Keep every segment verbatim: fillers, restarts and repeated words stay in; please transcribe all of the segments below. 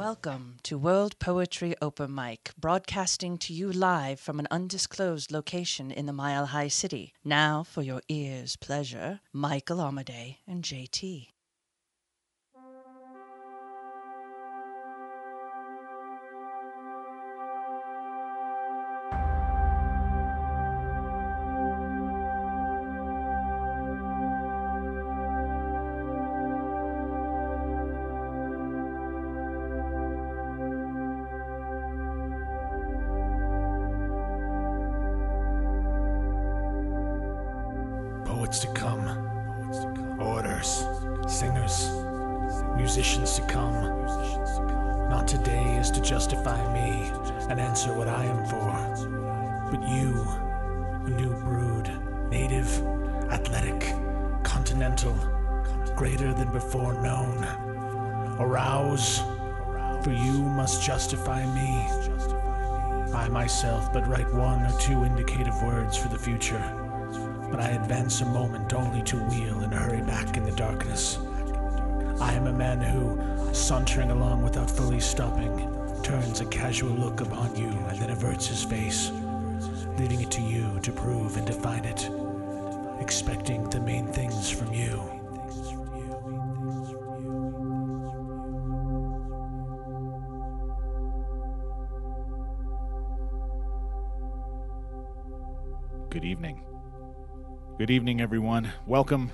Welcome to World Poetry Open Mic, broadcasting to you live from an undisclosed location in the Mile High City. Now, for your ears' pleasure, Michael Amadei and J T. Poets to come, orators, singers, musicians to come. Not today is to justify me and answer what I am for, but you, a new brood, native, athletic, continental, greater than before known. Arouse, for you must justify me. I myself but write one or two indicative words for the future. But I advance a moment only to wheel and hurry back in the darkness. I am a man who, sauntering along without fully stopping, turns a casual look upon you and then averts his face, leaving it to you to prove and define it, expecting the main things from you. Good evening. Good evening, everyone. Welcome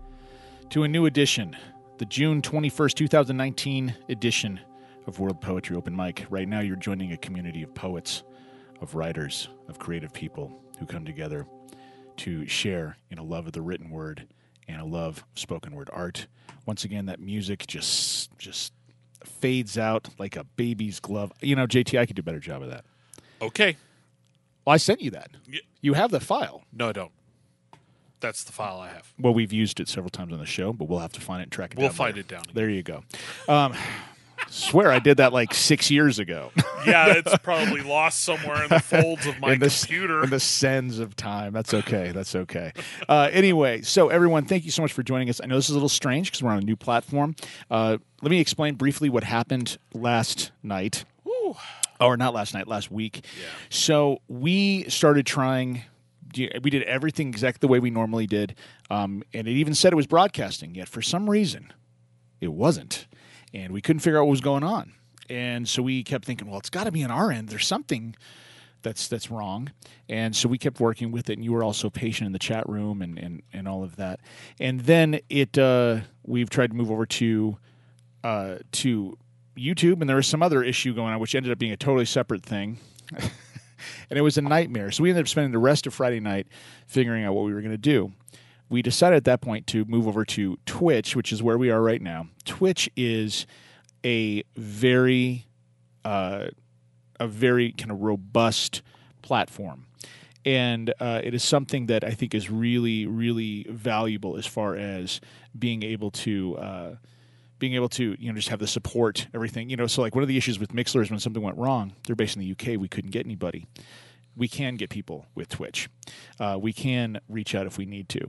to a new edition, the June twenty-first, twenty nineteen edition of World Poetry Open Mic. Right now, you're joining a community of poets, of writers, of creative people who come together to share in a love of the written word and a love of spoken word art. Once again, that music just just fades out like a baby's glove. You know, J T, I could do a better job of that. Okay. Well, I sent you that. Y- You have the file. No, I don't. That's the file I have. Well, we've used it several times on the show, but we'll have to find it and track it We'll down. find later. it down again. There you go. Um, swear I did that like six years ago. Yeah, it's probably lost somewhere in the folds of my in the, computer. In the sands of time. That's okay. That's okay. Uh, anyway, so everyone, thank you so much for joining us. I know this is a little strange because we're on a new platform. Uh, let me explain briefly what happened last night. Ooh. Or not last night, last week. Yeah. So we started trying... We did everything exactly the way we normally did, um, and it even said it was broadcasting, yet for some reason it wasn't, and we couldn't figure out what was going on. And so we kept thinking, well, it's got to be on our end. There's something that's that's wrong. And so we kept working with it, and you were also patient in the chat room and, and, and all of that. And then it uh, we've tried to move over to uh, to YouTube, and there was some other issue going on, which ended up being a totally separate thing. And it was a nightmare. So we ended up spending the rest of Friday night figuring out what we were going to do. We decided at that point to move over to Twitch, which is where we are right now. Twitch is a very, uh, a very kind of robust platform. And uh, it is something that I think is really, really valuable as far as being able to... Uh, being able to, you know, just have the support, everything. You know, so like one of the issues with Mixlr is when something went wrong, they're based in the U K, we couldn't get anybody. We can get people with Twitch. Uh, we can reach out if we need to.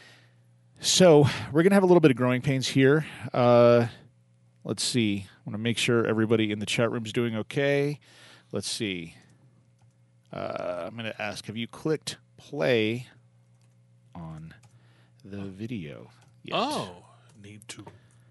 So we're going to have a little bit of growing pains here. Uh, let's see. I want to make sure everybody in the chat room is doing okay. Let's see. Uh, I'm going to ask, have you clicked play on the video yet? Oh, need to.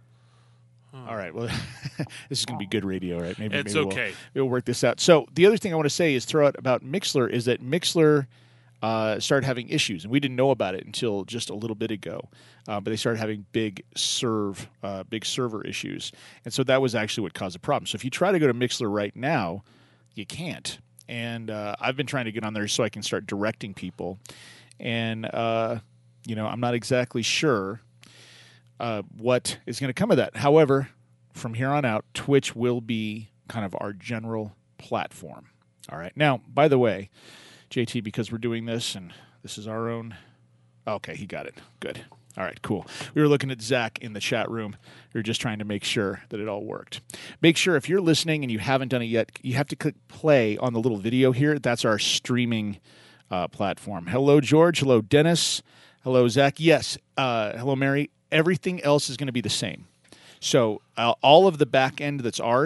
All right. Well, this is going to be good radio, right? Maybe It's maybe okay. We'll, we'll work this out. So the other thing I want to say is throw out about Mixlr is that Mixlr uh, started having issues, and we didn't know about it until just a little bit ago. Uh, but they started having big serve, uh, big server issues, and so that was actually what caused the problem. So if you try to go to Mixlr right now, you can't. And uh, I've been trying to get on there so I can start directing people, and uh, you know, I'm not exactly sure. Uh, what is going to come of that. However, from here on out, Twitch will be kind of our general platform. All right. Now, by the way, J T, because we're doing this and this is our own... Okay, he got it. Good. All right, cool. We were looking at Zach in the chat room. We were just trying to make sure that it all worked. Make sure if you're listening and you haven't done it yet, you have to click play on the little video here. That's our streaming uh, platform. Hello, George. Hello, Dennis. Hello, Zach. Yes. Uh, hello, Mary. Everything else is going to be the same. So uh, all of the back end that's ours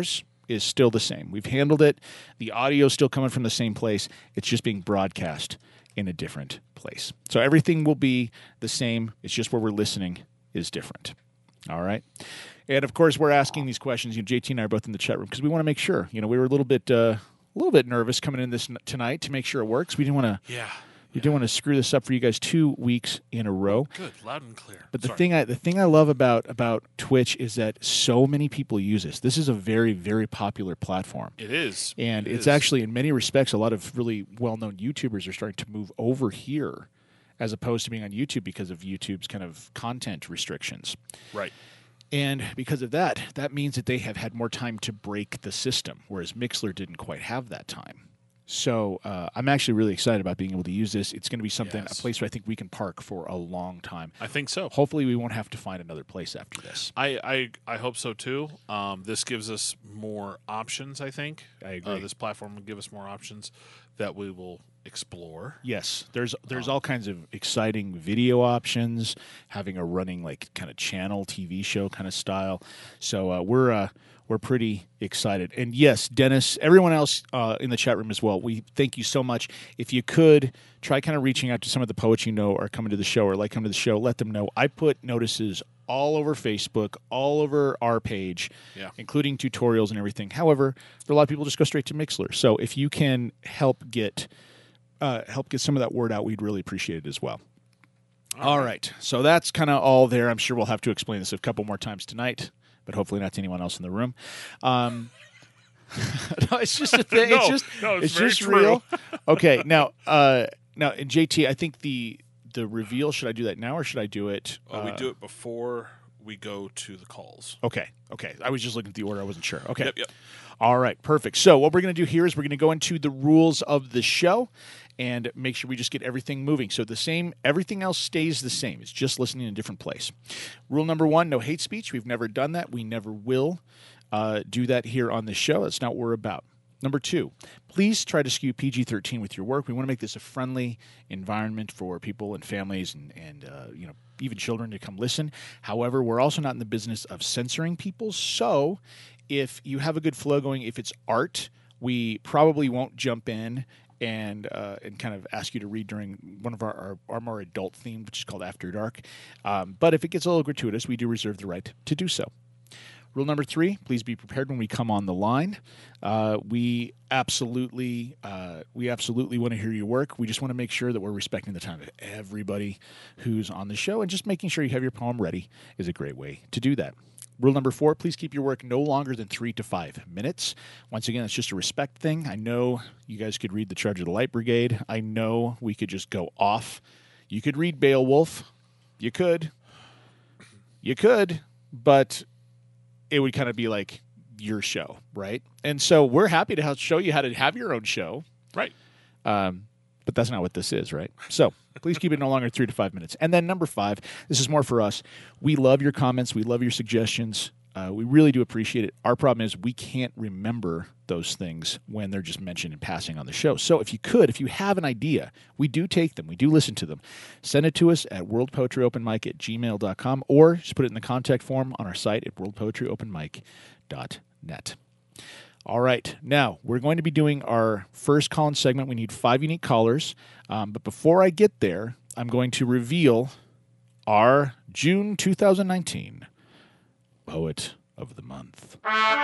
is still the same. We've handled it. The audio is still coming from the same place. It's just being broadcast in a different place. So everything will be the same. It's just where we're listening is different. All right. And of course, we're asking these questions. You know, J T and I are both in the chat room because we want to make sure. You know, we were a little bit, uh, a little bit nervous coming in this n- tonight to make sure it works. We didn't want to. Yeah. We didn't want to screw this up for you guys two weeks in a row. Good, loud and clear. But the Sorry. thing I the thing I love about about Twitch is that so many people use this. This is a very very popular platform. It is, and it it's is. actually in many respects a lot of really well known YouTubers are starting to move over here, as opposed to being on YouTube because of YouTube's kind of content restrictions. Right. And because of that, that means that they have had more time to break the system, whereas Mixler didn't quite have that time. So uh, I'm actually really excited about being able to use this. It's going to be something, Yes. a place where I think we can park for a long time. I think so. Hopefully we won't have to find another place after this. I, I, I hope so too. Um, this gives us more options, I think. I agree. Uh, this platform will give us more options that we will explore. Yes, there's there's all kinds of exciting video options, having a running like kind of channel T V show kind of style. So uh, we're uh, we're pretty excited. And yes, Dennis, everyone else uh, in the chat room as well, we thank you so much. If you could try kind of reaching out to some of the poets you know are coming to the show or like come to the show, let them know. I put notices all over Facebook, all over our page, Yeah. including tutorials and everything. However, a lot of people just go straight to Mixler. So if you can help get uh, help get some of that word out, we'd really appreciate it as well. All right. right. So that's kind of all there. I'm sure we'll have to explain this a couple more times tonight, but hopefully not to anyone else in the room. Um, no, it's just a thing. No, it's just, no, it's it's very just true. real. Okay. Now, uh, now, and J T, I think the the reveal, should I do that now or should I do it? Uh, we uh, do it before we go to the calls. Okay. Okay. I was just looking at the order. I wasn't sure. Okay. Yep, yep. All right. Perfect. So what we're going to do here is we're going to go into the rules of the show and make sure we just get everything moving. So the same, everything else stays the same. It's just listening in a different place. Rule number one, no hate speech. We've never done that. We never will uh, do that here on the show. That's not what we're about. Number two, please try to skew P G thirteen with your work. We want to make this a friendly environment for people and families and, and uh, you know, even children to come listen. However, we're also not in the business of censoring people. So if you have a good flow going, if it's art, we probably won't jump in and uh, and kind of ask you to read during one of our, our, our more adult theme, which is called After Dark. Um, but if it gets a little gratuitous, we do reserve the right to do so. Rule number three, please be prepared when we come on the line. Uh, we absolutely uh, we absolutely want to hear your work. We just want to make sure that we're respecting the time of everybody who's on the show, and just making sure you have your poem ready is a great way to do that. Rule number four, please keep your work no longer than three to five minutes. Once again, it's just a respect thing. I know you guys could read The Charge of the Light Brigade. I know we could just go off. You could read Beowulf. You could. You could, but it would kind of be like your show, right? And so we're happy to help show you how to have your own show. Right. Um, but that's not what this is, right? So please keep it no longer than three to five minutes. And then number five, this is more for us. We love your comments. We love your suggestions. Uh, we really do appreciate it. Our problem is we can't remember those things when they're just mentioned in passing on the show. So if you could, if you have an idea, we do take them. We do listen to them. Send it to us at world poetry open mic at gmail dot com or just put it in the contact form on our site at world poetry open mic dot net. All right. Now, we're going to be doing our first call-in segment. We need five unique callers. Um, but before I get there, I'm going to reveal our June two thousand nineteen Poet of the Month.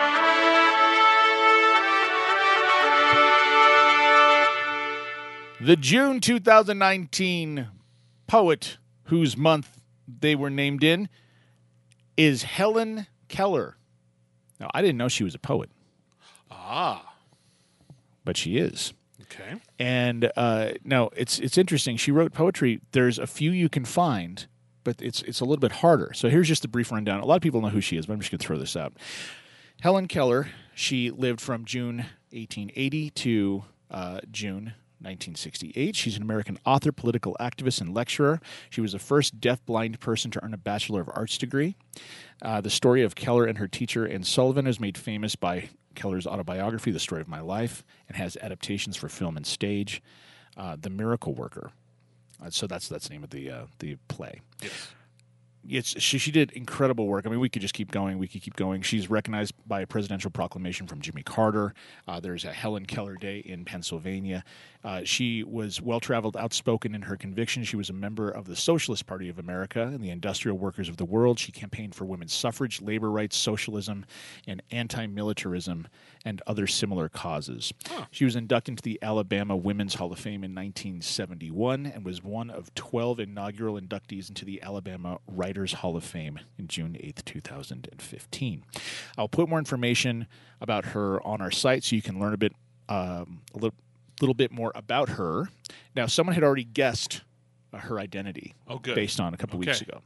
The June two thousand nineteen poet whose month they were named in is Helen Keller. Now, I didn't know she was a poet, Ah. but she is. Okay. And uh, no, it's it's interesting. She wrote poetry. There's a few you can find, but it's it's a little bit harder. So here's just a brief rundown. A lot of people know who she is, but I'm just going to throw this out. Helen Keller, she lived from June eighteen eighty to uh, June nineteen sixty-eight. She's an American author, political activist, and lecturer. She was the first deaf-blind person to earn a Bachelor of Arts degree. Uh, the story of Keller and her teacher, Anne Sullivan, is made famous by Keller's autobiography, The Story of My Life, and has adaptations for film and stage. Uh, the Miracle Worker. Uh, so that's that's the name of the uh, the play. Yes. it's she, she did incredible work. I mean, we could just keep going. We could keep going. She's recognized by a presidential proclamation from Jimmy Carter. Uh, there's a Helen Keller Day in Pennsylvania. Uh, she was well-traveled, outspoken in her convictions. She was a member of the Socialist Party of America and the Industrial Workers of the World. She campaigned for women's suffrage, labor rights, socialism, and anti-militarism, and other similar causes. Huh. She was inducted into the Alabama Women's Hall of Fame in nineteen seventy-one and was one of twelve inaugural inductees into the Alabama Writers Hall of Fame in June eighth, two thousand fifteen. I'll put more information about her on our site so you can learn a bit, um, a little, little bit more about her. Now, someone had already guessed uh, her identity oh, good. based on a couple okay. weeks ago.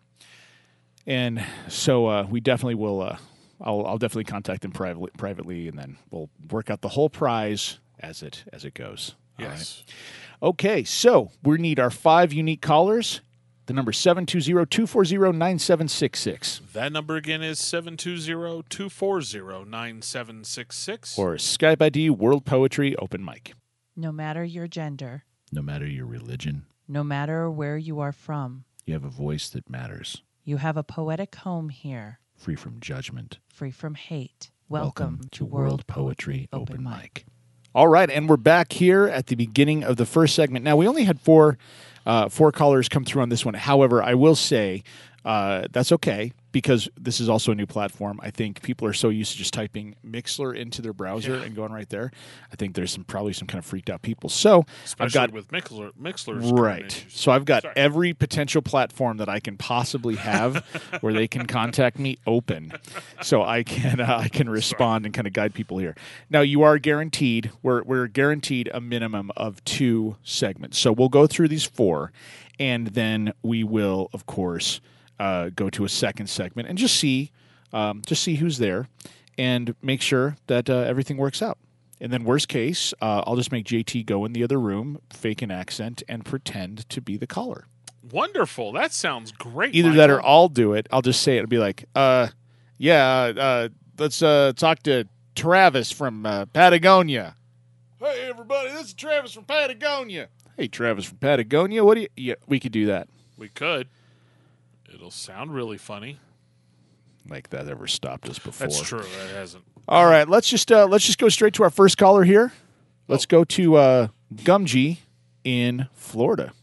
And so uh, we definitely will, uh, I'll, I'll definitely contact them privately, privately, and then we'll work out the whole prize as it as it goes. Yes. Right. Okay, so we need our five unique callers. The number seven two zero, two four zero, nine seven six six. That number again is seven two zero, two four zero, nine seven six six. Or Skype I D World Poetry Open Mic. No matter your gender, No matter your religion, no matter where you are from, you have a voice that matters. you have a poetic home here, Free from judgment. free from hate. Welcome, to World Poetry Open Mic. All right, and we're back here at the beginning of the first segment. Now, we only had four uh, four callers come through on this one. However, I will say uh, that's okay because this is also a new platform. I think people are so used to just typing Mixlr into their browser yeah. and going right there. I think there's some probably some kind of freaked out people. So Especially I've got with Mixlr, Mixlr's right. So I've got Sorry. every potential platform that I can possibly have where they can contact me open, so I can uh, I can respond Sorry. and kind of guide people here. Now you are guaranteed we're we're guaranteed a minimum of two segments. So we'll go through these four, and then we will of course. Uh, go to a second segment and just see, um, just see who's there, and make sure that uh, everything works out. And then, worst case, uh, I'll just make J T go in the other room, fake an accent, and pretend to be the caller. Wonderful. That sounds great. Either Michael. that, or I'll do it. I'll just say it and be like, uh, "Yeah, uh, let's uh, talk to Travis from uh, Patagonia." Hey, everybody, this is Travis from Patagonia. Hey, Travis from Patagonia. What do you? Yeah, we could do that. We could. It'll sound really funny. Like that ever stopped us before. That's true. That hasn't. All right, let's just uh, let's just go straight to our first caller here. Let's oh. go to uh, Gumgee in Florida.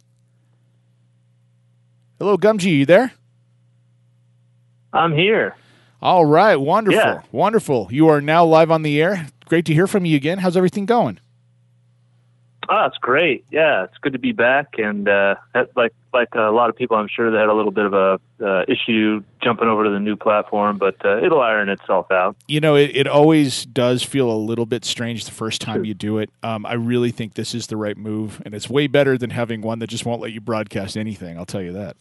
Hello, Gumgee. You there? I'm here. All right, wonderful, yeah. wonderful. You are now live on the air. Great to hear from you again. How's everything going? Oh, it's great. Yeah, it's good to be back. And uh, like like a lot of people, I'm sure they had a little bit of a uh, issue jumping over to the new platform, but uh, it'll iron itself out. You know, it, it always does feel a little bit strange the first time you do it. Um, I really think this is the right move, and it's way better than having one that just won't let you broadcast anything. I'll tell you that.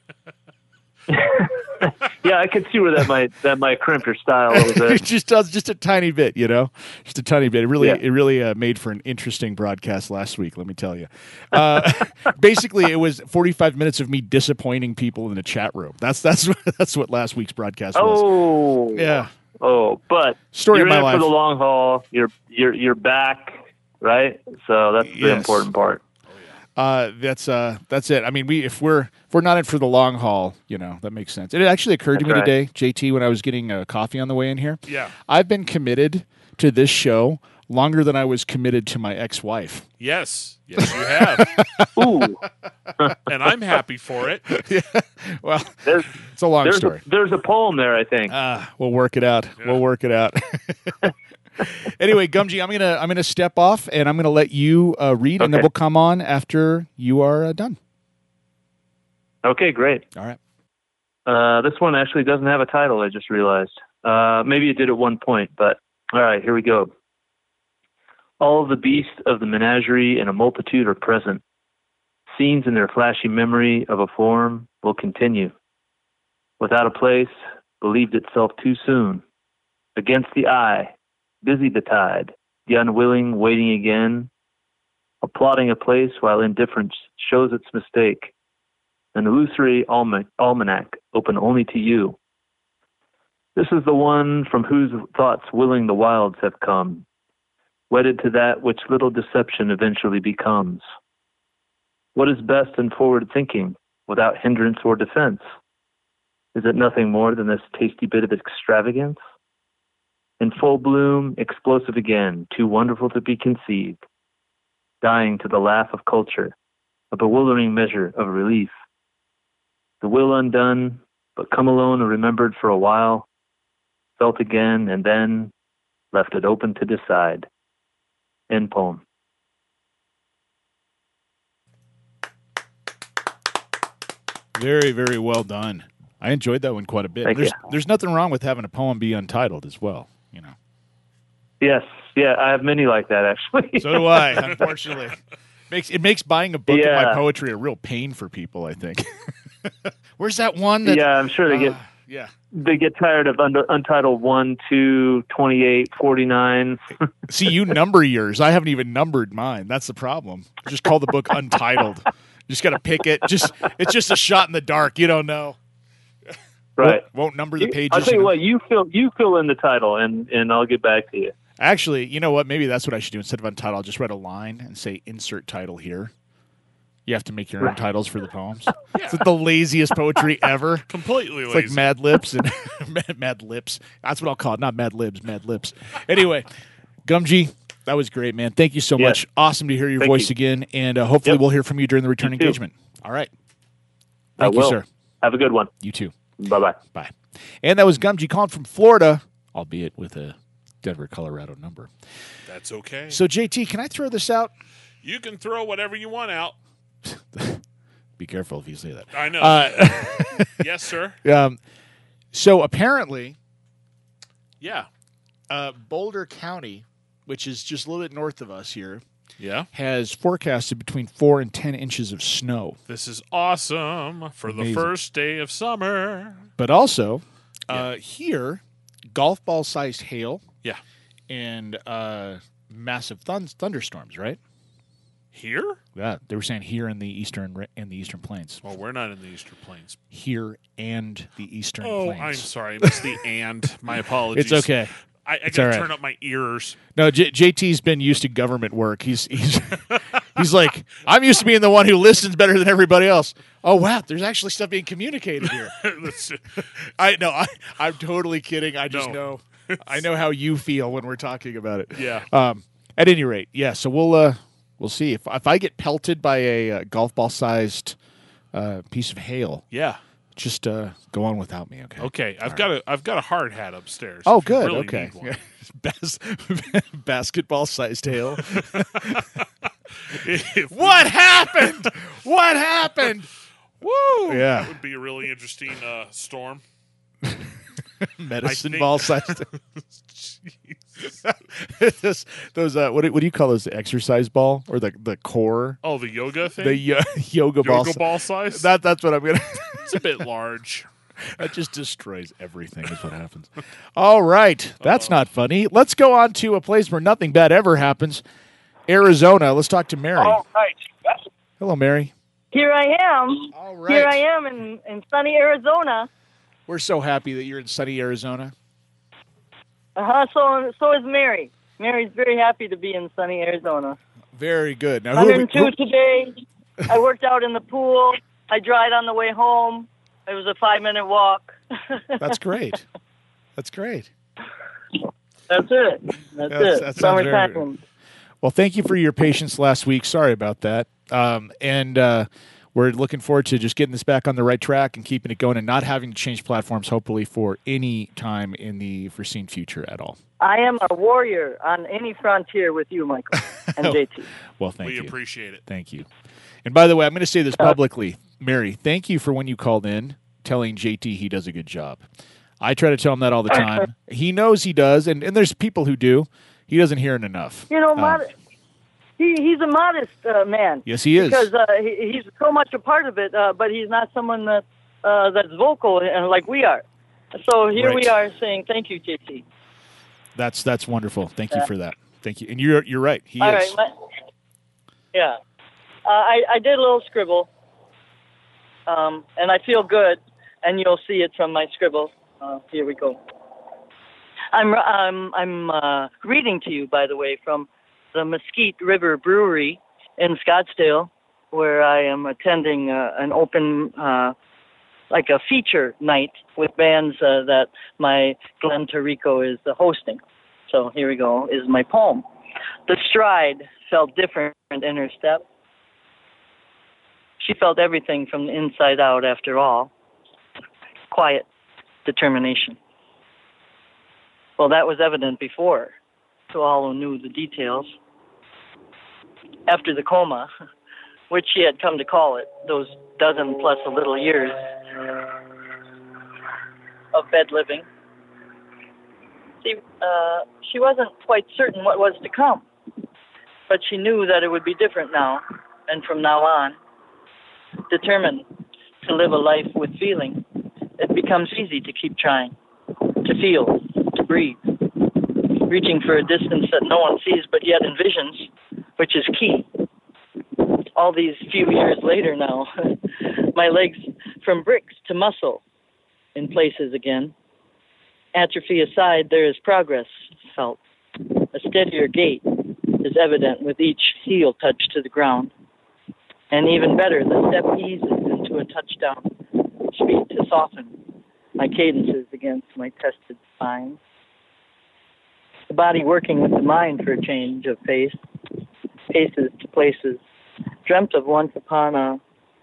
Yeah, I could see where that might that might crimp your style a little bit. It just does, just a tiny bit, you know, just a tiny bit. It really, yeah. it really uh, made for an interesting broadcast last week. Let me tell you. Uh, basically, it was forty-five minutes of me disappointing people in the chat room. That's that's that's what last week's broadcast was. Oh, yeah. Oh, but Story you're of my in life. for the long haul. You're you're you're back, right? So that's the Yes. important part. Uh, that's uh, that's it. I mean, we if we're if we're not in for the long haul, you know, that makes sense. It actually occurred That's to me right. today, J T, when I was getting a coffee on the way in here. Yeah. I've been committed to this show longer than I was committed to my ex-wife. Yes. Yes, you have. Ooh, And I'm happy for it. Yeah. Well, there's it's a long there's story. a, there's a poem there, I think. Ah, we'll work it out. Yeah. We'll work it out. Anyway, Gumgee, I'm gonna I'm gonna step off and I'm gonna let you uh, read, and then Okay. we'll come on after you are uh, done. Okay, great. All right. Uh, this one actually doesn't have a title, I just realized. Uh, maybe it did at one point, but all right, here we go. All the beasts of the menagerie in a multitude are present. Scenes in their flashy memory of a form will continue. Without a place, believed itself too soon. Against the eye, busy the tide, the unwilling waiting again, applauding a place while indifference shows its mistake. An illusory alma- almanac open only to you. This is the one from whose thoughts willing the wilds have come, wedded to that which little deception eventually becomes. What is best in forward thinking, without hindrance or defense? Is it nothing more than this tasty bit of extravagance? In full bloom, explosive again, too wonderful to be conceived, dying to the laugh of culture, a bewildering measure of relief. The will undone, but come alone and remembered for a while, felt again, and then left it open to decide. End poem. Very, very well done. I enjoyed that one quite a bit. Thank there's, you. there's nothing wrong with having a poem be untitled as well, you know. Yes, yeah, I have many like that, actually. So do I, unfortunately. Makes It makes buying a book of my Yeah. poetry a real pain for people, I think. Where's that one? That, yeah, I'm sure they get uh, yeah. they get tired of un- untitled one, two, twenty-eight, forty-nine. See, you number yours. I haven't even numbered mine. That's the problem. Just call the book Untitled. You just got to pick it. Just It's just a shot in the dark. You don't know. Right. Won't, won't number the You- pages. I'll tell you and- what, you fill you fill in the title, and, and I'll get back to you. Actually, you know what? Maybe that's what I should do. Instead of untitled, I'll just write a line and say insert title here. You have to make your own titles for the poems. It's like the laziest poetry ever. Completely It's lazy. like Mad Lips and Mad, Mad Lips. That's what I'll call it. Not Mad Libs, Mad Lips. Anyway, Gumgee, that was great, man. Thank you so Yes. much. Awesome to hear your Thank voice you. again, and uh, hopefully Yep. we'll hear from you during the return You too. engagement. All right. I Thank you, will. sir. Have a good one. You too. Bye-bye. Bye. And that was Gumgee calling from Florida, albeit with a Denver, Colorado number. That's okay. So, J T, can I throw this out? You can throw whatever you want out. Be careful if you say that. I know. Uh, Yes, sir. um, so apparently, Yeah. uh, Boulder County, which is just a little bit north of us here, Yeah. has forecasted between four and ten inches of snow. This is awesome for Amazing. the first day of summer. But also, uh, here, golf ball sized hail Yeah. and uh, massive thun- thunderstorms. Right? Here? Yeah, they were saying here in the eastern ra- in the eastern plains. Well, we're not in the Eastern Plains. Here and the eastern Oh, plains. I'm sorry. I missed the and. My apologies. It's okay. I, I It's got to all right. turn up my ears. No, J- JT's been used to government work. He's he's he's like, I'm used to being the one who listens better than everybody else. Oh wow, there's actually stuff being communicated here. That's- I no, I, I'm totally kidding. I just No. know, I know how you feel when we're talking about it. yeah. Um, at any rate, yeah. So we'll uh, we'll see if if I get pelted by a uh, golf ball sized uh, piece of hail. Yeah. Just uh, go on without me, okay? Okay. I've got a I've got a hard hat upstairs. Oh, if you good. really okay. need one. Bas- basketball sized hail. If- What happened? What happened? Woo! Yeah. That would be a really interesting uh, storm. Medicine think- ball sized. Those, those uh, what do, what do you call those? The exercise ball or the the core? Oh, the yoga thing? The yo- yoga ball. yoga si- ball size? That that's what I'm gonna. It's a bit large. That just destroys everything. Is what happens. All right, that's not funny. Let's go on to a place where nothing bad ever happens. Arizona. Let's talk to Mary. All right. Hello, Mary. Here I am. All right. Here I am in, in sunny Arizona. We're so happy that you're in sunny Arizona. Uh-huh. So, so is Mary. Mary's very happy to be in sunny Arizona. Very good. Now, who, one oh two who- today. I worked out in the pool. I dried on the way home. It was a five-minute walk. that's great. That's great. That's it. That's Yes, it. that sounds very- Summertime. Well, thank you for your patience last week. Sorry about that. Um, and uh, we're looking forward to just getting this back on the right track and keeping it going and not having to change platforms, hopefully, for any time in the foreseen future at all. I am a warrior on any frontier with you, Michael, and J T. Well, thank we you. appreciate it. Thank you. And by the way, I'm going to say this publicly. Mary, thank you for when you called in telling J T he does a good job. I try to tell him that all the time. He knows he does, and, and there's people who do. He doesn't hear it enough. You know, Um, mod- he, he's a modest uh, man. Yes, he is. Because uh, he, he's so much a part of it, uh, but he's not someone that uh, that's vocal uh, like we are. So here Right. we are saying thank you, J T. That's that's wonderful. Thank you for that. Thank you. And you're you're right. He All is. right, my, yeah. Uh, I, I did a little scribble, um, and I feel good, and you'll see it from my scribble. Uh, here we go. I'm I'm I'm uh, reading to you, by the way, from the Mesquite River Brewery in Scottsdale, where I am attending uh, an open uh, like a feature night with bands uh, that my Glenn Tarico is uh, hosting. So here we go, is my poem. The stride felt different in her step. She felt everything from the inside out after all. Quiet determination. Well, that was evident before to all who knew the details. After the coma, which she had come to call it, those dozen plus a little years of bed living, she, uh, she wasn't quite certain what was to come, but she knew that it would be different now, and from now on, determined to live a life with feeling, it becomes easy to keep trying, to feel, to breathe, reaching for a distance that no one sees but yet envisions, which is key. All these few years later now, my legs from bricks to muscle in places again. Atrophy aside, there is progress felt. A steadier gait is evident with each heel touch to the ground. And even better, the step eases into a touchdown, speed to soften my cadences against my tested spine. The body working with the mind for a change of pace, paces to places, dreamt of once upon a,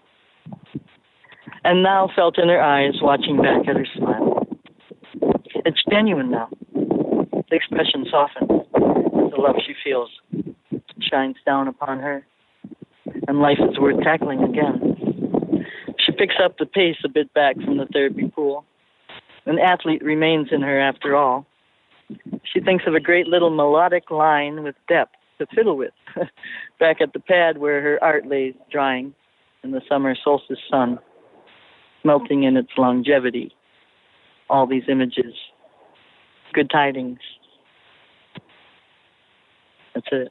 and now felt in her eyes, watching back at her smile. It's genuine now. The expression softens. The love she feels shines down upon her, and life is worth tackling again. She picks up the pace a bit back from the therapy pool. An athlete remains in her after all. She thinks of a great little melodic line with depth to fiddle with, back at the pad where her art lays drying in the summer solstice sun, melting in its longevity. All these images, good tidings. That's it.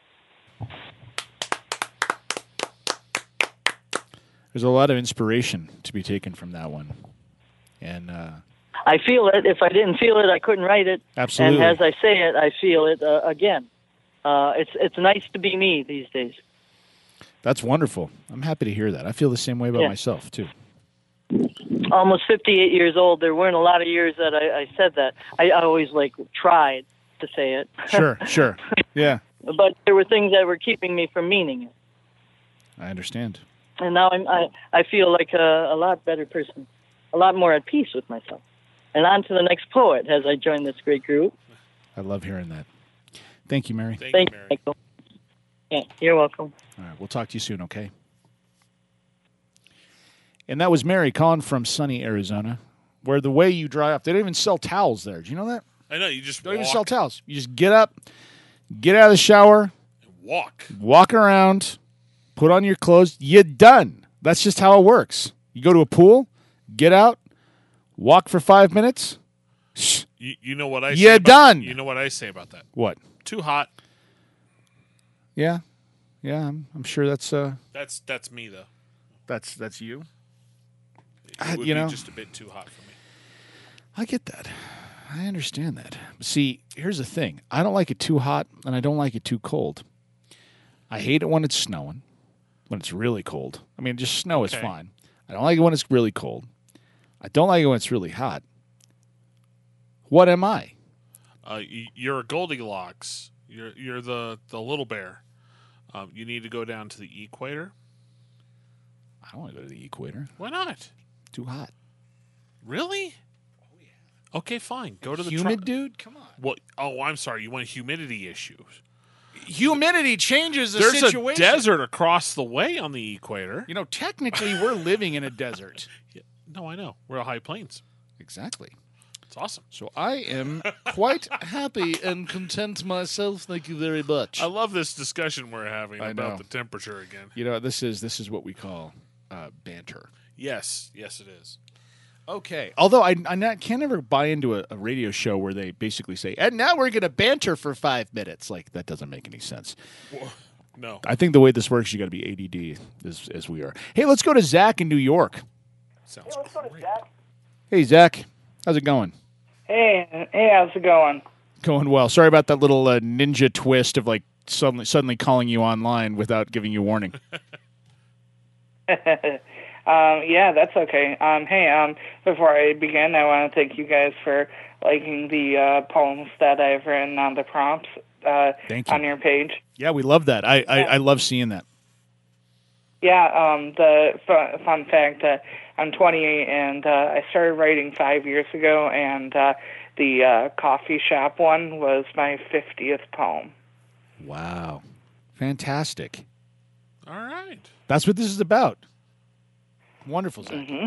There's a lot of inspiration to be taken from that one. And uh, I feel it. If I didn't feel it, I couldn't write it. Absolutely. And as I say it, I feel it uh, again. Uh, it's it's nice to be me these days. That's wonderful. I'm happy to hear that. I feel the same way about Yeah. myself, too. Almost fifty-eight years old. There weren't a lot of years that I, I said that. I, I always like tried to say it. Sure, sure. Yeah, But there were things that were keeping me from meaning it. I understand. And now I'm, I I feel like a, a lot better person, a lot more at peace with myself. And on to the next poet as I join this great group. I love hearing that. Thank you, Mary. Thank, Thank you, you, Mary. Michael. Yeah, you're welcome. All right, we'll talk to you soon, okay? And that was Mary calling from sunny Arizona, where the way you dry off, they don't even sell towels there. Do you know that? I know, you just They don't walk even sell towels. You just get up, get out of the shower, and walk. walk around, put on your clothes. You're done. That's just how it works. You go to a pool, get out, walk for five minutes. Shh. You, you know what I say You're about, done. You know what I say about that? What? Too hot. Yeah, yeah. I'm, I'm sure that's uh, That's that's me though. that's that's you. It Uh, would you be know- just a bit too hot for me. I get that. I understand that. See, here's the thing. I don't like it too hot, and I don't like it too cold. I hate it when it's snowing, when it's really cold. I mean, just snow is Okay. fine. I don't like it when it's really cold. I don't like it when it's really hot. What am I? Uh, y- you're a Goldilocks. You're you're the, the little bear. Um, you need to go down to the equator. I don't want to go to the equator. Why not? Too hot. Really? Oh yeah. Okay, fine. Go to the Humid, tro- dude? Come on. What? Oh, I'm sorry. You want humidity issues? Humidity changes the There's situation. a desert across the way on the equator. You know, technically, we're living in a desert. Yeah, no, I know. We're high plains. Exactly. It's awesome. So I am quite happy and content myself. Thank you very much. I love this discussion we're having I about know. the temperature again. You know, this is this is what we call uh, banter. Yes, yes, it is. Okay. Although I, I not, can't ever buy into a, a radio show where they basically say, and now we're going to banter for five minutes. Like, that doesn't make any sense. No. I think the way this works, you got to be A D D as, as we are. Hey, let's go to Zach in New York. Sounds great. Hey, Zach. How's it going? Hey, hey, how's it going? Going well. Sorry about that little uh, ninja twist of, like, suddenly suddenly calling you online without giving you warning. uh, Um, yeah, that's okay. Um, hey, um, before I begin, I want to thank you guys for liking the uh, poems that I've written on the prompts uh, Thank you. on your page. Yeah, we love that. I, I, Yeah. I love seeing that. Yeah, um, the fun, fun fact, uh, I'm twenty-eight, and uh, I started writing five years ago, and uh, the uh, coffee shop one was my fiftieth poem. Wow. Fantastic. All right. That's what this is about. Wonderful, Zach. Mm-hmm.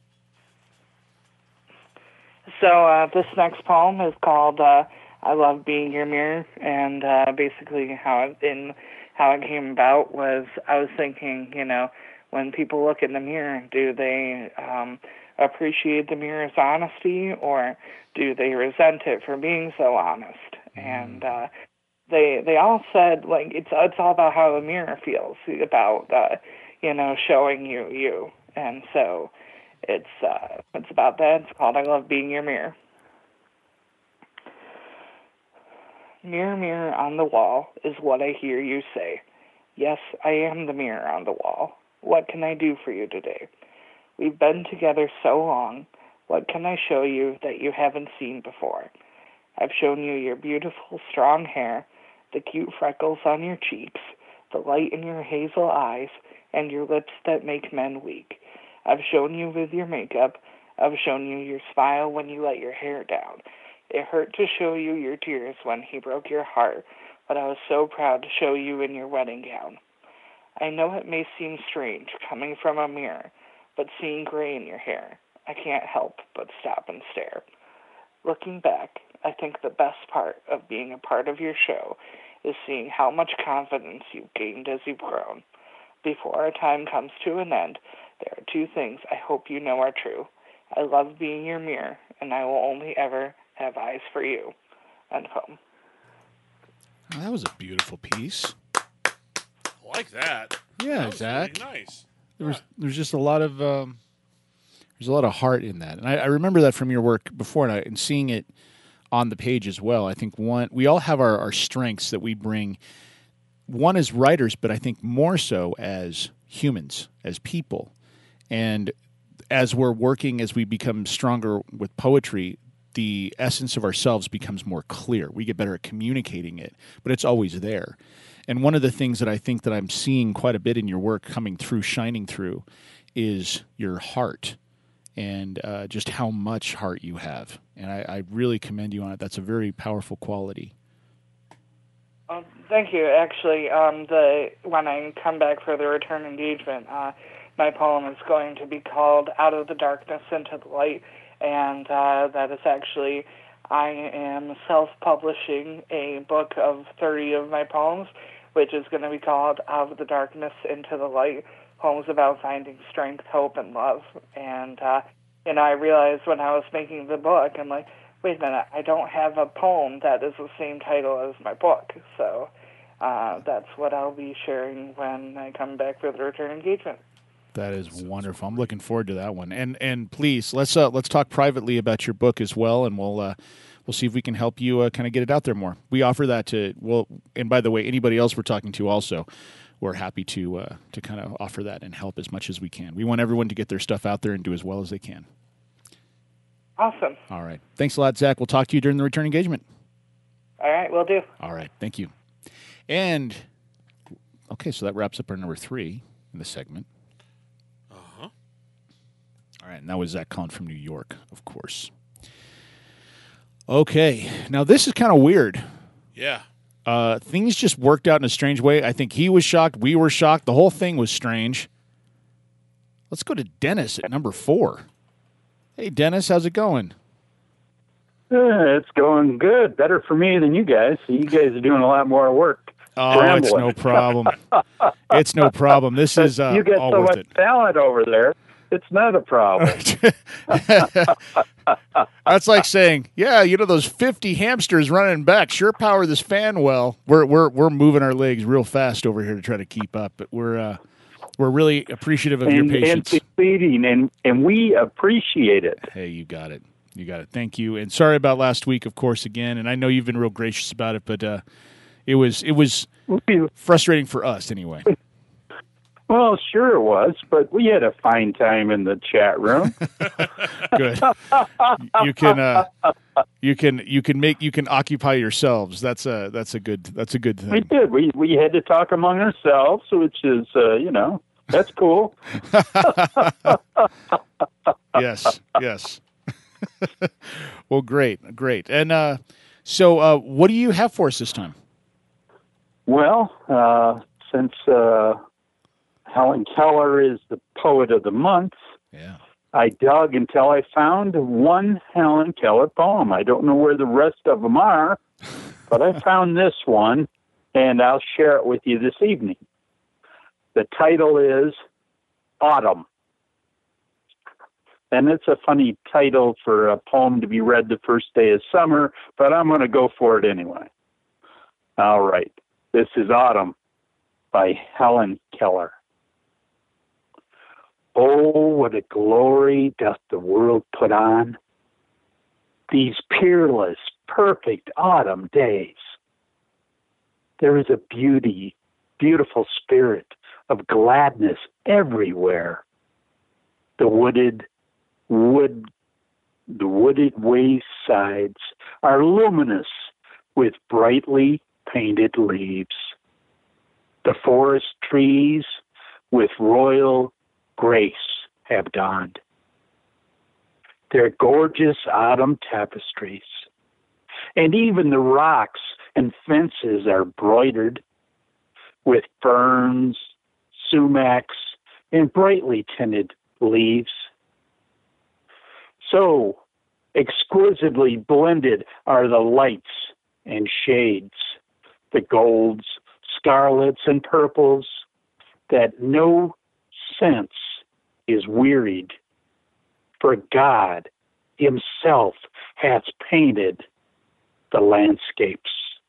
So uh, this next poem is called uh, "I Love Being Your Mirror," and uh, basically how it, in how it came about was I was thinking, you know, when people look in the mirror, do they um, appreciate the mirror's honesty, or do they resent it for being so honest? Mm. And uh, they they all said, like, it's it's all about how the mirror feels, about uh, you know, showing you you, and so. It's uh, it's about that. It's called "I Love Being Your Mirror." Mirror, mirror on the wall is what I hear you say. Yes, I am the mirror on the wall. What can I do for you today? We've been together so long. What can I show you that you haven't seen before? I've shown you your beautiful, strong hair, the cute freckles on your cheeks, the light in your hazel eyes, and your lips that make men weak. I've shown you with your makeup. I've shown you your smile when you let your hair down. It hurt to show you your tears when he broke your heart, but I was so proud to show you in your wedding gown. I know it may seem strange coming from a mirror, but seeing gray in your hair, I can't help but stop and stare. Looking back, I think the best part of being a part of your show is seeing how much confidence you've gained as you've grown. Before our time comes to an end, there are two things I hope you know are true. I love being your mirror, and I will only ever have eyes for you. End poem. Oh, that was a beautiful piece. I like that. Yeah, that was Zach. really nice. There was there's just a lot of um, there's a lot of heart in that, and I, I remember that from your work before, and, I, and seeing it on the page as well. I think one we all have our, our strengths that we bring. One as writers, but I think more so as humans, as people. And as we're working, as we become stronger with poetry, the essence of ourselves becomes more clear. We get better at communicating it, but it's always there. And one of the things that I think that I'm seeing quite a bit in your work coming through, shining through, is your heart and uh, just how much heart you have. And I, I really commend you on it. That's a very powerful quality. Um, thank you. Actually, um, the when I come back for the return engagement, uh, my poem is going to be called "Out of the Darkness into the Light," and uh, that is actually, I am self-publishing a book of thirty of my poems, which is going to be called "Out of the Darkness into the Light," poems about finding strength, hope, and love. And, uh, you know, I realized when I was making the book, I'm like, wait a minute, I don't have a poem that is the same title as my book. So uh, that's what I'll be sharing when I come back for the return engagement. That is wonderful. I'm looking forward to that one. And and please let's uh, let's talk privately about your book as well, and we'll uh, we'll see if we can help you uh, kind of get it out there more. We offer that to well, and by the way, anybody else we're talking to also, we're happy to uh, to kind of offer that and help as much as we can. We want everyone to get their stuff out there and do as well as they can. Awesome. All right. Thanks a lot, Zach. We'll talk to you during the return engagement. All right, will do. All right. Thank you. And okay, so that wraps up our number three in the segment. All right, and that was Zach Collin from New York, of course. Okay, now this is kind of weird. Yeah. Uh, things just worked out in a strange way. I think he was shocked. We were shocked. The whole thing was strange. Let's go to Dennis at number four. Hey, Dennis, how's it going? Uh, it's going good. Better for me than you guys. So you guys are doing a lot more work. Oh, Scrambling. it's no problem. It's no problem. This is uh, you get all so worth much it. talent over there. It's not a problem. That's like saying, yeah, you know those fifty hamsters running back sure power this fan well. We're we're we're moving our legs real fast over here to try to keep up, but we're uh, we're really appreciative of and, your patience. And succeeding, and and we appreciate it. Hey, you got it. You got it. Thank you. And sorry about last week, of course, again. And I know you've been real gracious about it, but uh, it was it was frustrating for us anyway. Well, sure it was, but we had a fine time in the chat room. Good. You can uh, you can you can make you can occupy yourselves. That's a that's a good that's a good thing. We did. We we had to talk among ourselves, which is uh, you know that's cool. Yes. Yes. Well, great, great. And uh, so, uh, what do you have for us this time? Well, uh, since uh, Helen Keller is the poet of the month, yeah, I dug until I found one Helen Keller poem. I don't know where the rest of them are, but I found this one, and I'll share it with you this evening. The title is Autumn. And it's a funny title for a poem to be read the first day of summer, but I'm going to go for it anyway. All right. This is Autumn by Helen Keller. Oh, what a glory doth the world put on these peerless, perfect autumn days. There is a beauty, beautiful spirit of gladness everywhere. The wooded Wood, the wooded waysides are luminous with brightly painted leaves. The forest trees with royal grace have donned their gorgeous autumn tapestries, and even the rocks and fences are broidered with ferns, sumacs, and brightly tinted leaves. So exquisitely blended are the lights and shades, the golds, scarlets, and purples, that no sense is wearied. For God himself hath painted the landscapes.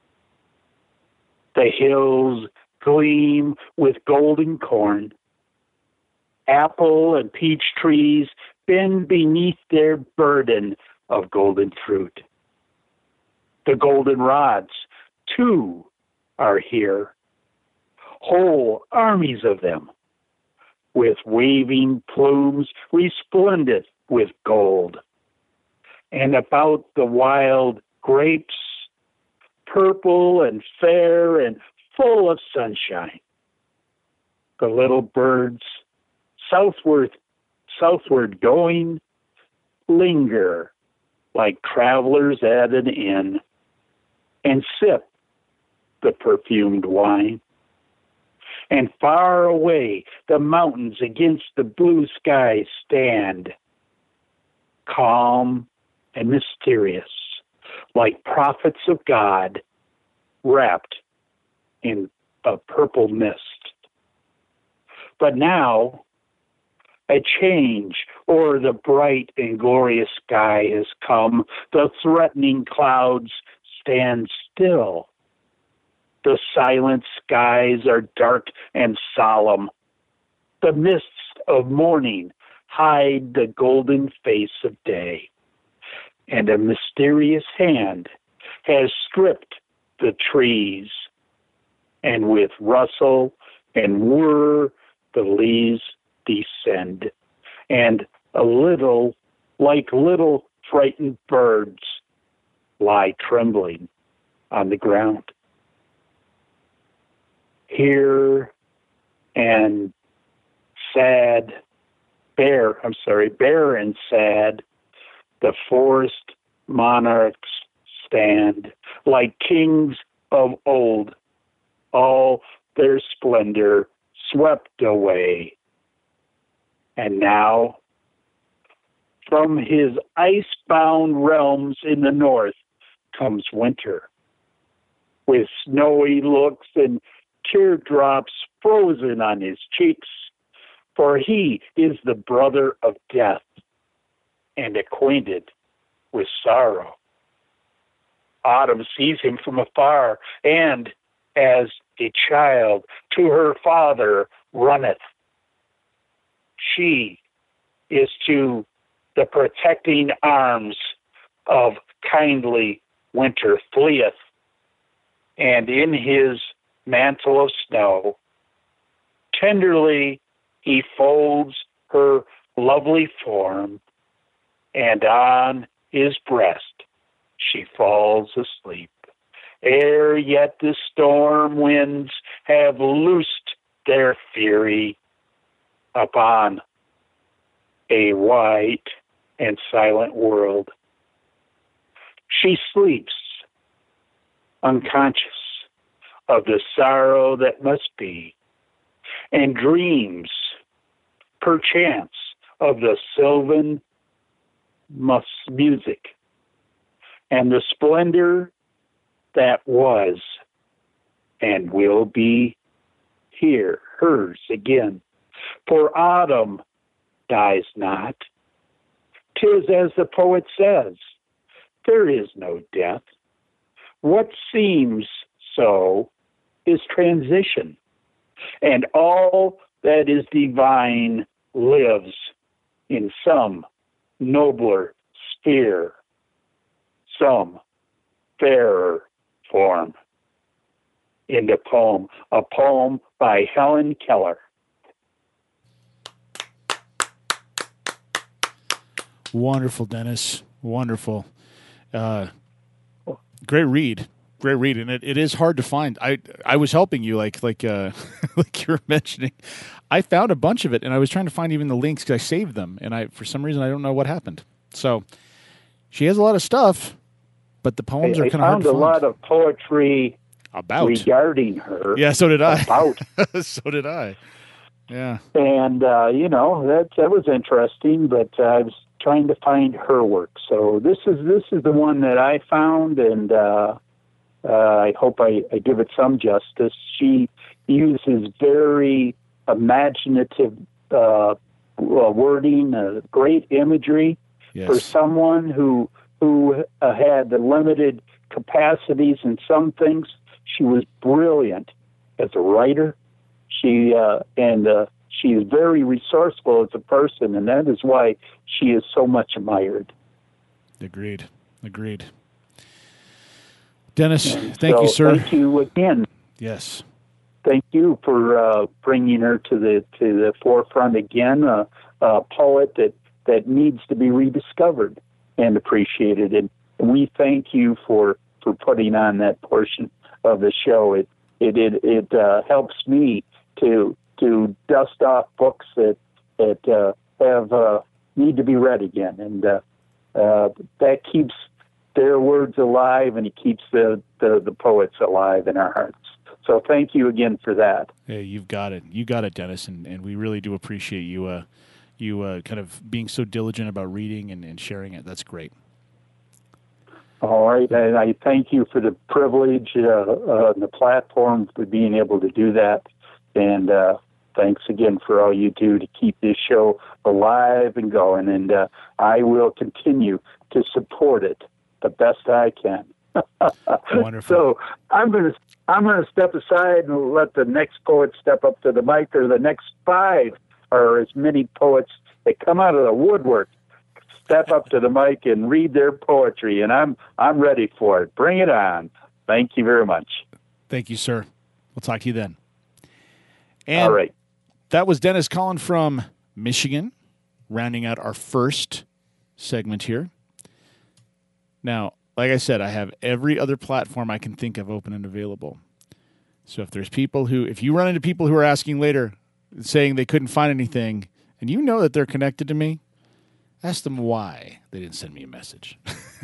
The hills gleam with golden corn. Apple and peach trees bend beneath their burden of golden fruit. The golden rods, too, are here, whole armies of them, with waving plumes resplendent with gold. And about the wild grapes, purple and fair and full of sunshine, the little birds, southward, southward going, linger like travelers at an inn, and sip the perfumed wine. And far away the mountains against the blue sky stand, calm and mysterious, like prophets of God wrapped in a purple mist. But now a change o'er the bright and glorious sky has come. The threatening clouds stand still. The silent skies are dark and solemn. The mists of morning hide the golden face of day. And a mysterious hand has stripped the trees. And with rustle and whir, the leaves descend. And a little, like little frightened birds, lie trembling on the ground. Here and sad, bare, I'm sorry, bare and sad, the forest monarchs stand like kings of old, all their splendor swept away. And now, from his ice-bound realms in the north comes winter, with snowy looks and teardrops frozen on his cheeks, for he is the brother of death and acquainted with sorrow. Autumn sees him from afar, and as a child to her father runneth. She is to the protecting arms of kindly winter fleeth, and in his mantle of snow tenderly he folds her lovely form, and on his breast she falls asleep. Ere yet the storm winds have loosed their fury upon a white and silent world, she sleeps, unconscious of the sorrow that must be, and dreams, perchance, of the sylvan mus- music and the splendor that was and will be here, hers again. For autumn dies not. 'Tis as the poet says, there is no death. What seems so is transition, and all that is divine lives in some nobler sphere, some fairer form. In the poem, a poem by Helen Keller. Wonderful, Dennis. Wonderful. Uh, great read. Great read, and it, it is hard to find. I I was helping you, like like uh, like you were mentioning. I found a bunch of it, and I was trying to find even the links because I saved them, and I for some reason I don't know what happened. So she has a lot of stuff, but the poems I, are kind of hard to I find. found a lot of poetry about regarding her. Yeah, so did I. About. So did I. Yeah. And uh, you know that that was interesting, but uh, I was trying to find her work. So this is this is the one that I found, and. Uh, Uh, I hope I, I give it some justice. She uses very imaginative uh, wording, uh, great imagery Yes. for someone who who uh, had the limited capacities in some things. She was brilliant as a writer. She uh, and uh, she is very resourceful as a person, and that is why she is so much admired. Agreed. Agreed. Dennis, And thank so you, sir. Thank you again. Yes. Thank you for uh, bringing her to the to the forefront again. Uh, a poet that, that needs to be rediscovered and appreciated. And we thank you for, for putting on that portion of the show. It it it, it uh, helps me to to dust off books that that uh, have uh, need to be read again, and uh, uh, that keeps their words alive, and it keeps the, the, the poets alive in our hearts. So thank you again for that. Hey, you've got it. You got it, Dennis, and, and we really do appreciate you uh, you uh, kind of being so diligent about reading and, and sharing it. That's great. All right, and I thank you for the privilege uh, uh, and the platform for being able to do that. And uh, thanks again for all you do to keep this show alive and going. And uh, I will continue to support it the best I can. Wonderful. So I'm going to I'm going to step aside and let the next poet step up to the mic, or the next five, or as many poets that come out of the woodwork step up to the mic and read their poetry, and I'm I'm ready for it. Bring it on. Thank you very much. Thank you, sir. We'll talk to you then. And All right. That was Dennis Collin from Michigan, rounding out our first segment here. Now, like I said, I have every other platform I can think of open and available. So if there's people who, if you run into people who are asking later, saying they couldn't find anything, and you know that they're connected to me, ask them why they didn't send me a message.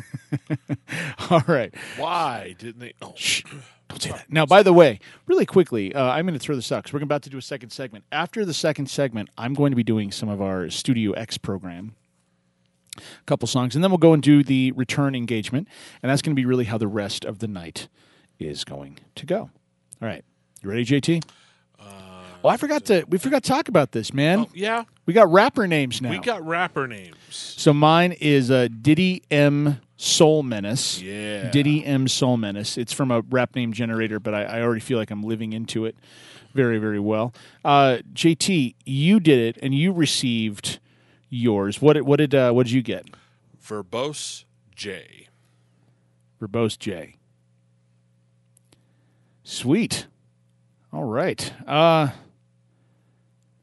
All right. Why didn't they? Oh. Shh. Don't say that. Now, by the way, really quickly, uh, I'm going to throw this out because we're about to do a second segment. After the second segment, I'm going to be doing some of our Studio X program. A couple songs, and then we'll go and do the return engagement, and that's going to be really how the rest of the night is going to go. All right, you ready, J T? Uh, oh, I forgot to. We forgot to talk about this, man. Oh, yeah, we got rapper names now. We got rapper names. So mine is uh, Diddy M Soul Menace. Yeah, Diddy M Soul Menace. It's from a rap name generator, but I, I already feel like I'm living into it very, very well. Uh, J T, you did it, and you received yours. What what did uh, what did you get? Verbose J. Verbose J. Sweet. All right. Uh,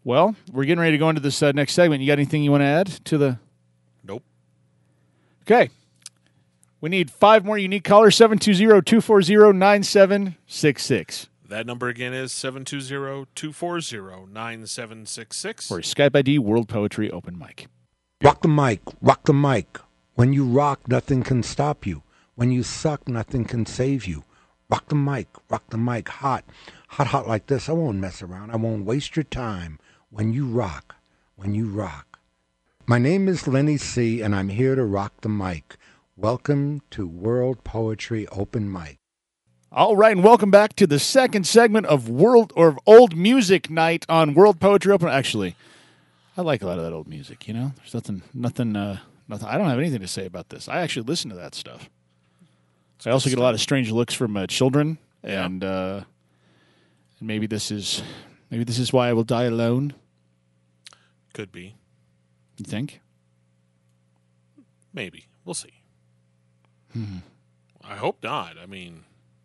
Well, we're getting ready to go into this uh, next segment. You got anything you want to add to the... Nope. Okay. We need five more unique callers, seven two zero, two four zero, nine seven six six. That number again is seven two zero, two four zero, nine seven six six. Or Skype I D World Poetry Open Mic. Rock the mic, rock the mic. When you rock, nothing can stop you. When you suck, nothing can save you. Rock the mic, rock the mic, hot. Hot, hot like this. I won't mess around. I won't waste your time. When you rock, when you rock. My name is Lenny C., and I'm here to rock the mic. Welcome to World Poetry Open Mic. All right, and welcome back to the second segment of World or of Old Music Night on World Poetry Open. Actually, I like a lot of that old music. You know, there's nothing, nothing, uh, nothing. I don't have anything to say about this. I actually listen to that stuff. I also get a lot of strange looks from uh, children, and uh, and maybe this is maybe this is why I will die alone. Could be. You think? Maybe. We'll see. Hmm. I hope not. I mean,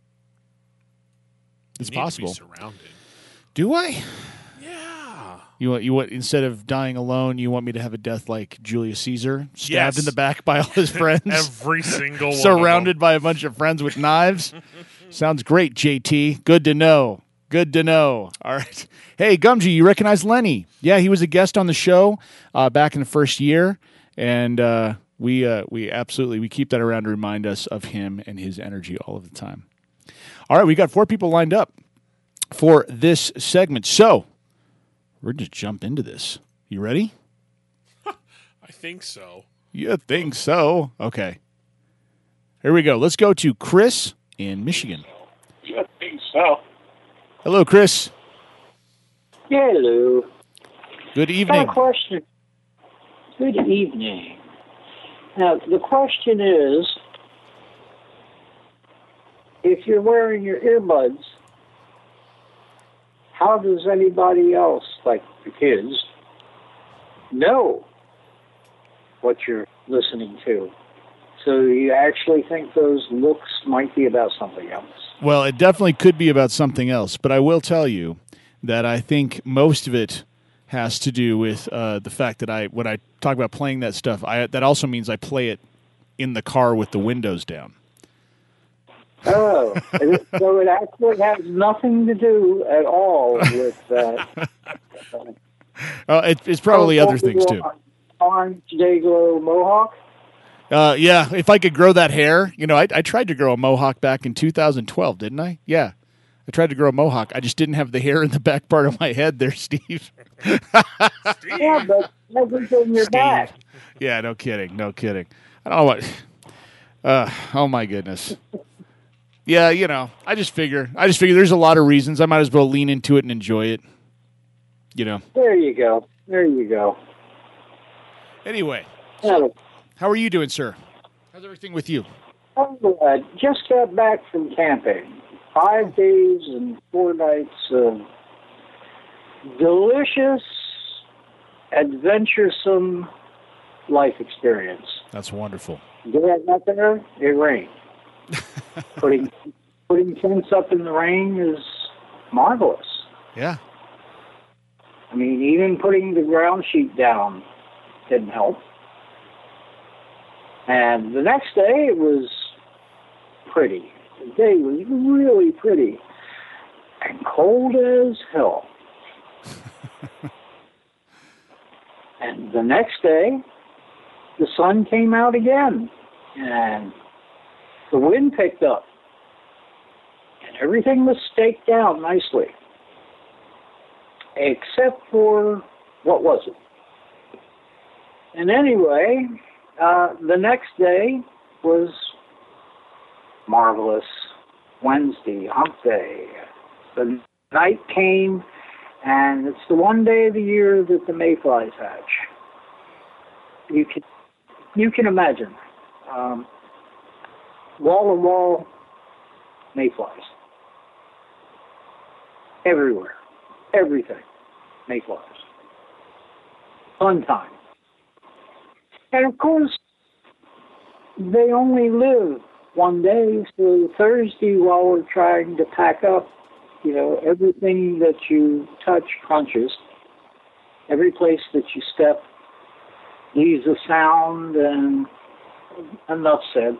it's you need possible. To be surrounded. Do I? Yeah. You want you want instead of dying alone, you want me to have a death like Julius Caesar, stabbed Yes. in the back by all his friends, Every single one. surrounded by a bunch of friends with knives. Sounds great, J T. Good to know. Good to know. All right. Hey, Gumji, you recognize Lenny? Yeah, he was a guest on the show uh, back in the first year, and uh, we uh, we absolutely we keep that around to remind us of him and his energy all of the time. All right, we got four people lined up for this segment, so we're going to jump into this. You ready? I think so. You think so? Okay. Here we go. Let's go to Chris in Michigan. You think so? Hello, Chris. Hello. Good Got a evening. question. Good evening. Now, the question is, if you're wearing your earbuds, how does anybody else, like the kids, know what you're listening to? So you actually think those looks might be about something else? Well, it definitely could be about something else, but I will tell you that I think most of it has to do with uh, the fact that I, when I talk about playing that stuff, I, that also means I play it in the car with the windows down. Oh, so it actually has nothing to do at all with that. Uh, it, it's probably other things too. Orange Dayglow Mohawk? Uh, yeah, if I could grow that hair, you know, I, I tried to grow a mohawk back in two thousand twelve, didn't I? Yeah, I tried to grow a mohawk. I just didn't have the hair in the back part of my head there, Steve. Steve. Yeah, but everything your back. Yeah, no kidding, no kidding. I don't know what. Uh, oh my goodness. Yeah, you know, I just figure, I just figure there's a lot of reasons. I might as well lean into it and enjoy it. You know. There you go. There you go. Anyway, Yeah. how are you doing, sir? How's everything with you? I'm glad. Just got back from camping. Five days and four nights of delicious, adventuresome life experience. That's wonderful. Did I got there? It rained. putting putting tents up in the rain is marvelous. Yeah. I mean, even putting the ground sheet down didn't help. And the next day it was pretty. The day was really pretty and cold as hell. And the next day, the sun came out again, and the wind picked up, and everything was staked out nicely, except for, what was it? And anyway, uh, the next day was marvelous. Wednesday, hump day. The night came, and it's the one day of the year that the mayflies hatch. You can, you can imagine. Um, wall to wall mayflies. Everywhere. Everything. Mayflies. Fun time. And of course, they only live one day, so Thursday, while we're trying to pack up, you know, everything that you touch crunches. Every place that you step leaves a sound, and enough said.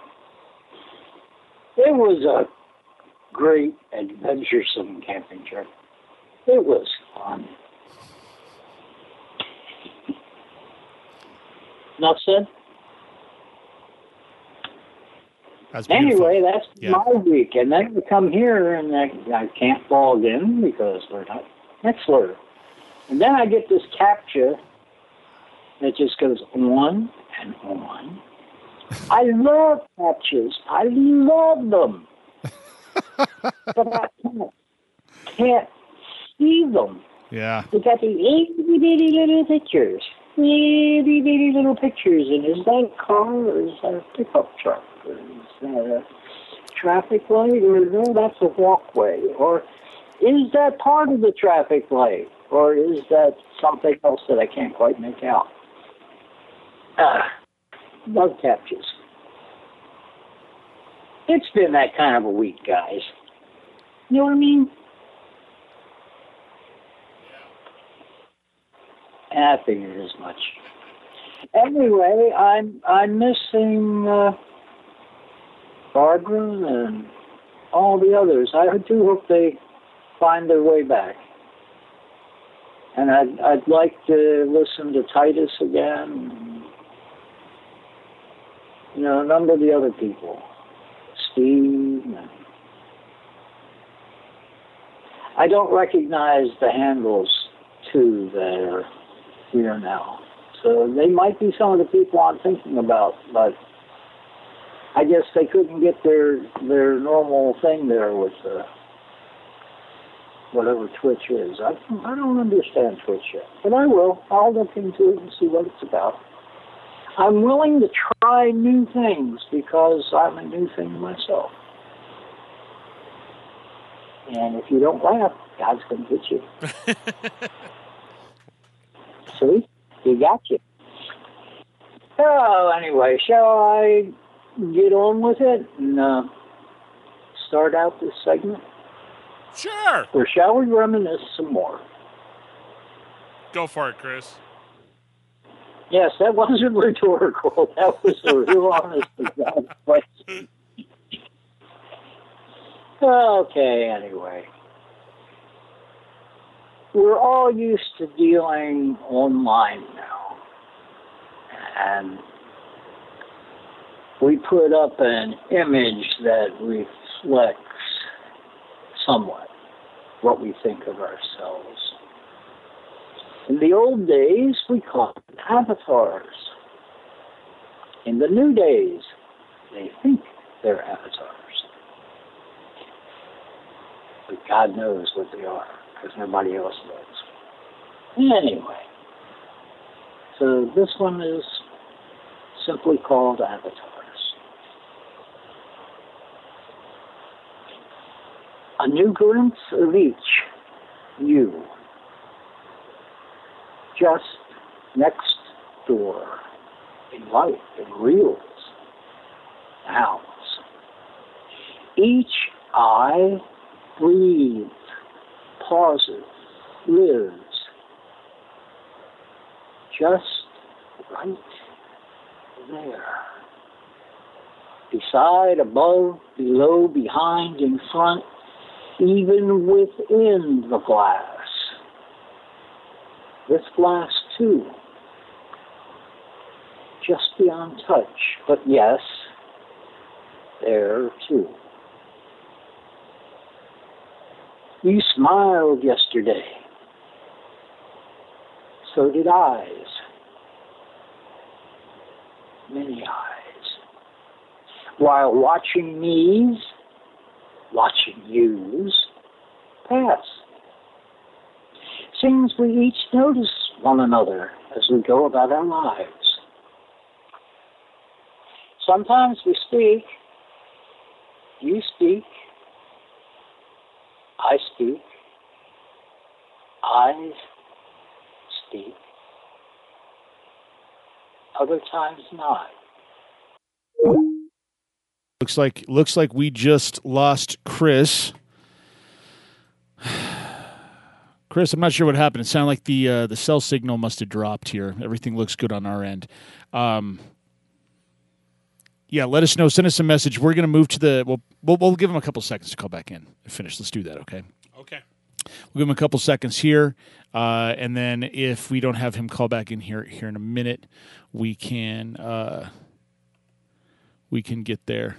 It was a great, adventuresome camping trip. It was fun. Enough said? That's beautiful. Anyway, that's Yeah. my week. And then we come here, and I, I can't log in because we're not Nextler. And then I get this captcha that just goes on and on. I love captchas. I love them. But I can't, can't see them. Yeah. They got the itty bitty little pictures. Itty bitty little pictures. And is that a car or is that a pickup truck? Or is that a traffic light? Or no, that's a walkway. Or is that part of the traffic light? Or is that something else that I can't quite make out? Ah, love captchas. It's been that kind of a week, guys. You know what I mean? I figured as much. Anyway, I'm I'm missing uh, Barbara and all the others. I do hope they find their way back. And I'd I'd like to listen to Titus again. You know, a number of the other people. Steve. And I don't recognize the handles, too, that are here now. So they might be some of the people I'm thinking about, but I guess they couldn't get their their normal thing there with uh, whatever Twitch is. I, I don't understand Twitch yet, but I will. I'll look into it and see what it's about. I'm willing to try new things because I'm a new thing myself. And if you don't laugh, God's going to get you. See? He got you. Oh, anyway, shall I get on with it and uh, start out this segment? Sure. Or shall we reminisce some more? Go for it, Chris. Yes, that wasn't rhetorical. That was a real honest to God question. Okay, anyway. We're all used to dealing online now. And we put up an image that reflects somewhat what we think of ourselves. In the old days, we called them avatars. In the new days, they think they're avatars. But God knows what they are, because nobody else knows. Anyway, so this one is simply called avatars. A new glimpse of each, you. Just next door, in life, in reels, nows. Each eye breathes, pauses, lives. Just right there. Beside, above, below, behind, in front, even within the glass. This glass, too, just beyond touch, but yes, there, too. You smiled yesterday. So did eyes. Many eyes. While watching me's, watching you's, pass. Seems we each notice one another as we go about our lives. Sometimes we speak. You speak. I speak. Eyes speak. Other times not. Looks like looks like we just lost Chris. Chris, I'm not sure what happened. It sounded like the uh, the cell signal must have dropped here. Everything looks good on our end. Um, yeah, let us know. Send us a message. We're going to move to the. We'll, we'll we'll give him a couple seconds to call back in and finish. Let's do that. Okay. Okay. We'll give him a couple seconds here, uh, and then if we don't have him call back in here here in a minute, we can uh, we can get there.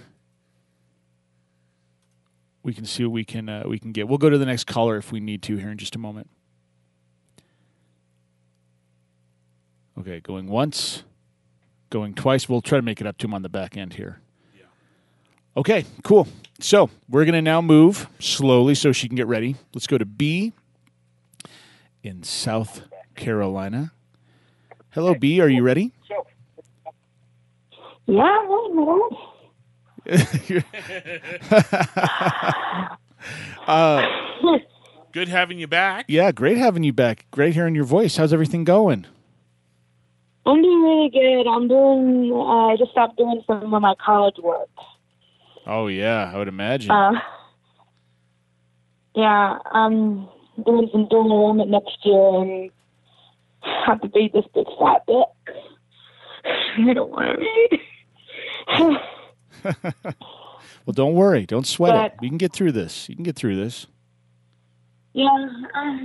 We can see what we can uh, we can get. We'll go to the next caller if we need to here in just a moment. Okay, going once, going twice. We'll try to make it up to him on the back end here. Yeah. Okay, cool. So we're going to now move slowly so she can get ready. Let's go to B in South Carolina. Hello, B. Are you ready? Yeah, well, uh, Good having you back. Yeah, great having you back. Great hearing your voice. How's everything going? I'm doing really good. I'm doing, uh, I just stopped doing some of my college work. Oh, yeah, I would imagine. Uh, yeah, I'm doing some dual enrollment next year and have to read this big fat book. I don't want to read. Well, don't worry. Don't sweat But- it. We can get through this. You can get through this. Yeah, uh,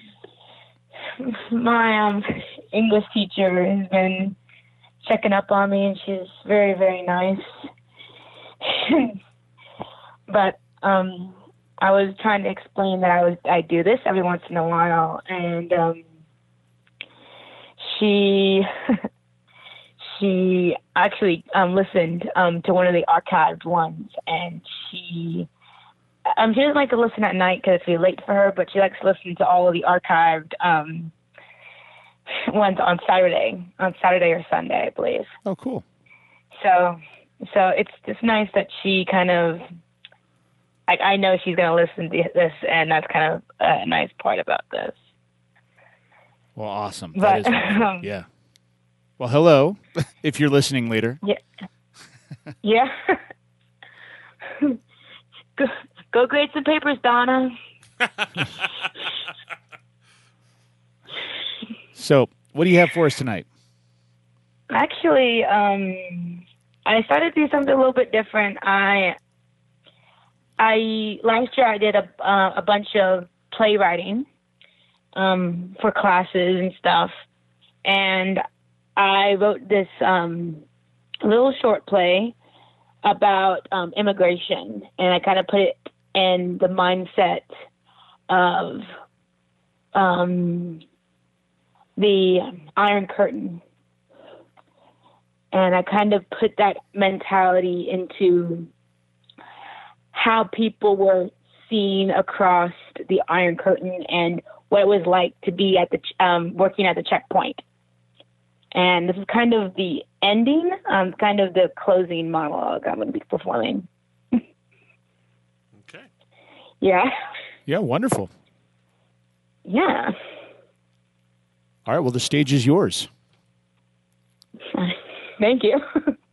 my um, English teacher has been checking up on me, and she's very, very nice. But um, I was trying to explain that I was I do this every once in a while, and um, she she actually um, listened um, to one of the archived ones, and she. Um, she doesn't like to listen at night because it's really late for her, but she likes to listen to all of the archived um, ones on Saturday, on Saturday or Sunday, I believe. Oh, cool. So, so it's just nice that she kind of, like, I know she's going to listen to this, and that's kind of a nice part about this. Well, awesome. But, that is wonderful. um, Yeah. Well, hello, if you're listening later. Yeah. Yeah. Go, go grade some papers, Donna. So, what do you have for us tonight? Actually, um, I started to do something a little bit different. I, I last year I did a uh, a bunch of playwriting um, for classes and stuff, and I wrote this um, little short play about um, immigration, and I kind of put it in the mindset of um, the Iron Curtain. And I kind of put that mentality into how people were seen across the Iron Curtain and what it was like to be at the um, working at the checkpoint. And this is kind of the ending, um, kind of the closing monologue I'm going to be performing. Okay. Yeah. Yeah, wonderful. Yeah. All right, well, the stage is yours. Thank you.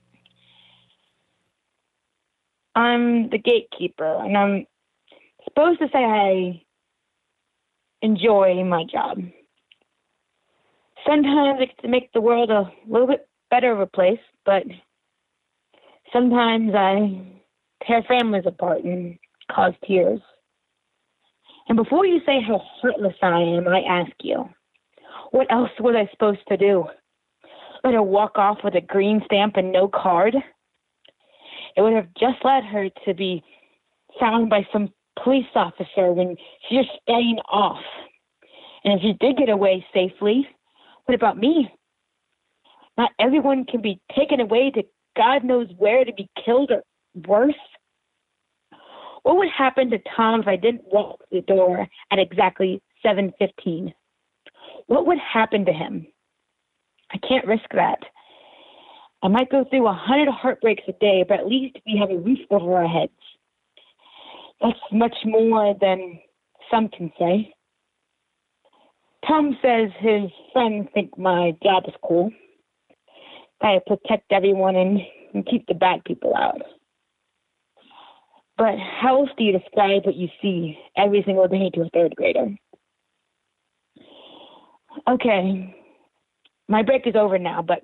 I'm the gatekeeper, and I'm supposed to say I enjoy my job. Sometimes it's to make the world a little bit better of a place, but sometimes I tear families apart and cause tears. And before you say how heartless I am, I ask you, what else was I supposed to do? Let her walk off with a green stamp and no card? It would have just led her to be found by some police officer when she's just staying off. And if she did get away safely, what about me? Not everyone can be taken away to God knows where to be killed or worse. What would happen to Tom if I didn't walk the door at exactly seven fifteen? What would happen to him? I can't risk that. I might go through a hundred heartbreaks a day, but at least we have a roof over our heads. That's much more than some can say. Tom says his friends think my job is cool. I protect everyone and, and keep the bad people out. But how else do you describe what you see every single day to a third grader? Okay. My break is over now, but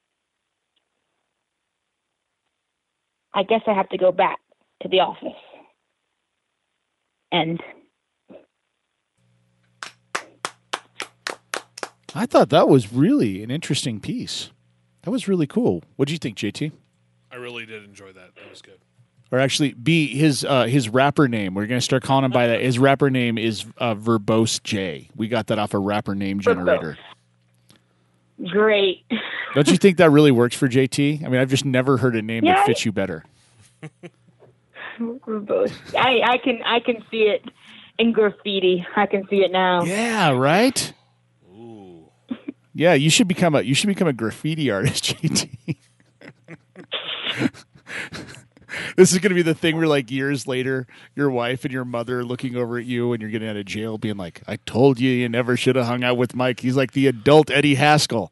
I guess I have to go back to the office. And I thought that was really an interesting piece. That was really cool. What did you think, J T? I really did enjoy that. That was good. Or actually, B, his uh, his rapper name. We're going to start calling him by that. His rapper name is uh, Verbose J. We got that off a rapper name generator. Great. Don't you think that really works for J T? I mean, I've just never heard a name Yeah, that I- fits you better. Verbose. I, I can I can see it in graffiti. I can see it now. Yeah, right? Ooh. Yeah, you should become a you should become a graffiti artist, J T. This is going to be the thing where, like, years later, your wife and your mother are looking over at you when you're getting out of jail, being like, I told you you never should have hung out with Mike. He's like the adult Eddie Haskell.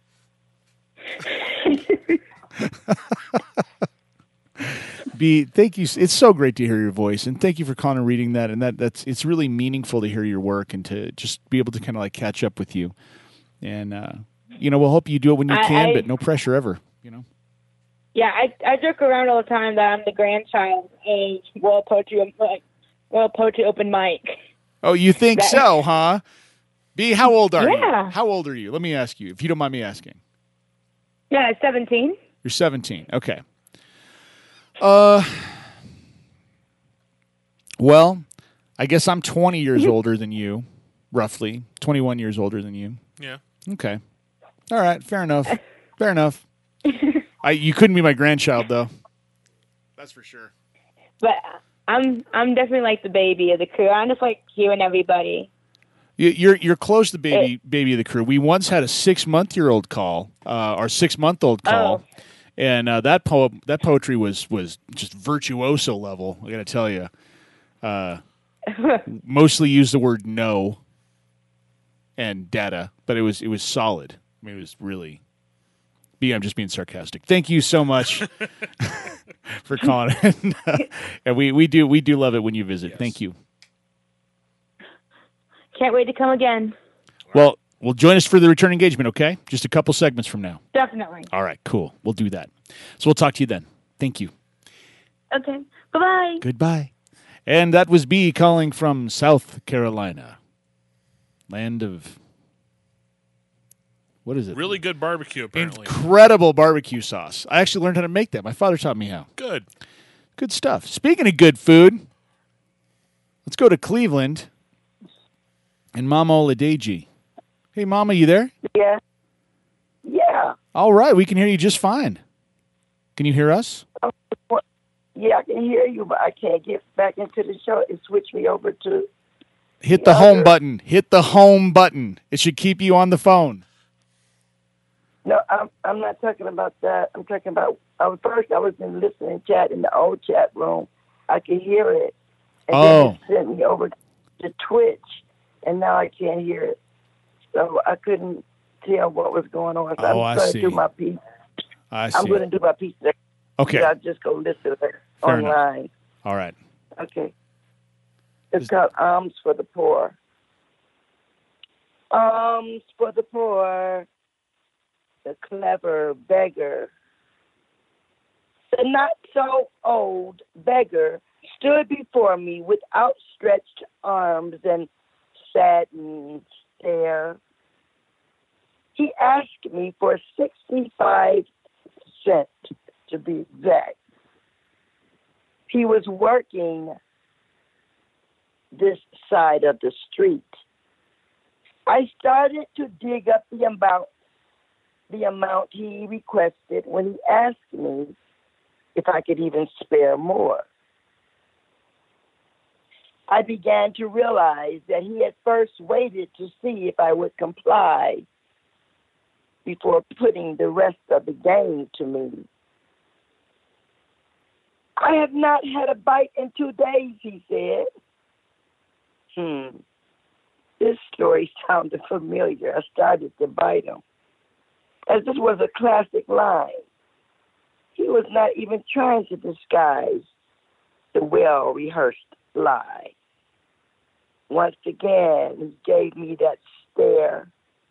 B, thank you. It's so great to hear your voice, and thank you for calling and reading that. And that that's it's really meaningful to hear your work and to just be able to kind of like catch up with you. And uh, you know, we'll hope you do it when you I- can, I- but no pressure ever. You know. Yeah, I I joke around all the time that I'm the grandchild of World Poetry like World Poetry Open Mic. Oh, you think That- so, huh? B, how old are Yeah. you? How old are you? Let me ask you, if you don't mind me asking. Yeah, seventeen. You're seventeen. Okay. Uh, well, I guess I'm twenty years older than you, roughly. twenty-one years older than you. Yeah. Okay. All right. Fair enough. Fair enough. I you couldn't be my grandchild though. That's for sure. But I'm I'm definitely like the baby of the crew. I'm just like hearing everybody. You- You're you're close to baby baby of the crew. We once had a six month year old call, uh, our six month old call, and uh, that poem that poetry was was just virtuoso level. I got to tell you, uh, mostly used the word no and data, but it was it was solid. I mean, it was really. B, I'm just being sarcastic. Thank you so much for calling, and, uh, and we we do we do love it when you visit. Thank you. Can't wait to come again. Well, well, join us for the return engagement, okay? Just a couple segments from now. Definitely. All right, cool. We'll do that. So we'll talk to you then. Thank you. Okay. Bye bye. Goodbye. And that was B calling from South Carolina, land of what is it? Really good barbecue, apparently. Incredible barbecue sauce. I actually learned how to make that. My father taught me how. Good. Good stuff. Speaking of good food, let's go to Cleveland and Mama Oladeji. Hey, Mama, you there? Yeah. Yeah. All right, we can hear you just fine. Can you hear us? Yeah, I can hear you, but I can't get back into the show. It switched me over to. Hit the home button. Hit the home button. It should keep you on the phone. No, I'm I'm not talking about that. I'm talking about. I was first. I was in listening chat in the old chat room. I could hear it, and Oh. then it sent me over to Twitch, and now I can't hear it. So I couldn't tell what was going on. So Oh, I I'm going see. to do my piece. I I'm see. going to do my piece. There. Okay. I'll just go listen to it Fair enough. online. All right. Okay. It's called Alms for the Poor. Alms for the poor, the clever beggar. The not so old beggar stood before me with outstretched arms and saddened stare. He asked me for sixty-five cents to be exact. He was working this side of the street. I started to dig up the amount, the amount he requested when he asked me if I could even spare more. I began to realize that he had first waited to see if I would comply before putting the rest of the game to me. I have not had a bite in two days, he said. Hmm. This story sounded familiar. I started to bite him, as this was a classic line. He was not even trying to disguise the well-rehearsed lie. Once again, he gave me that stare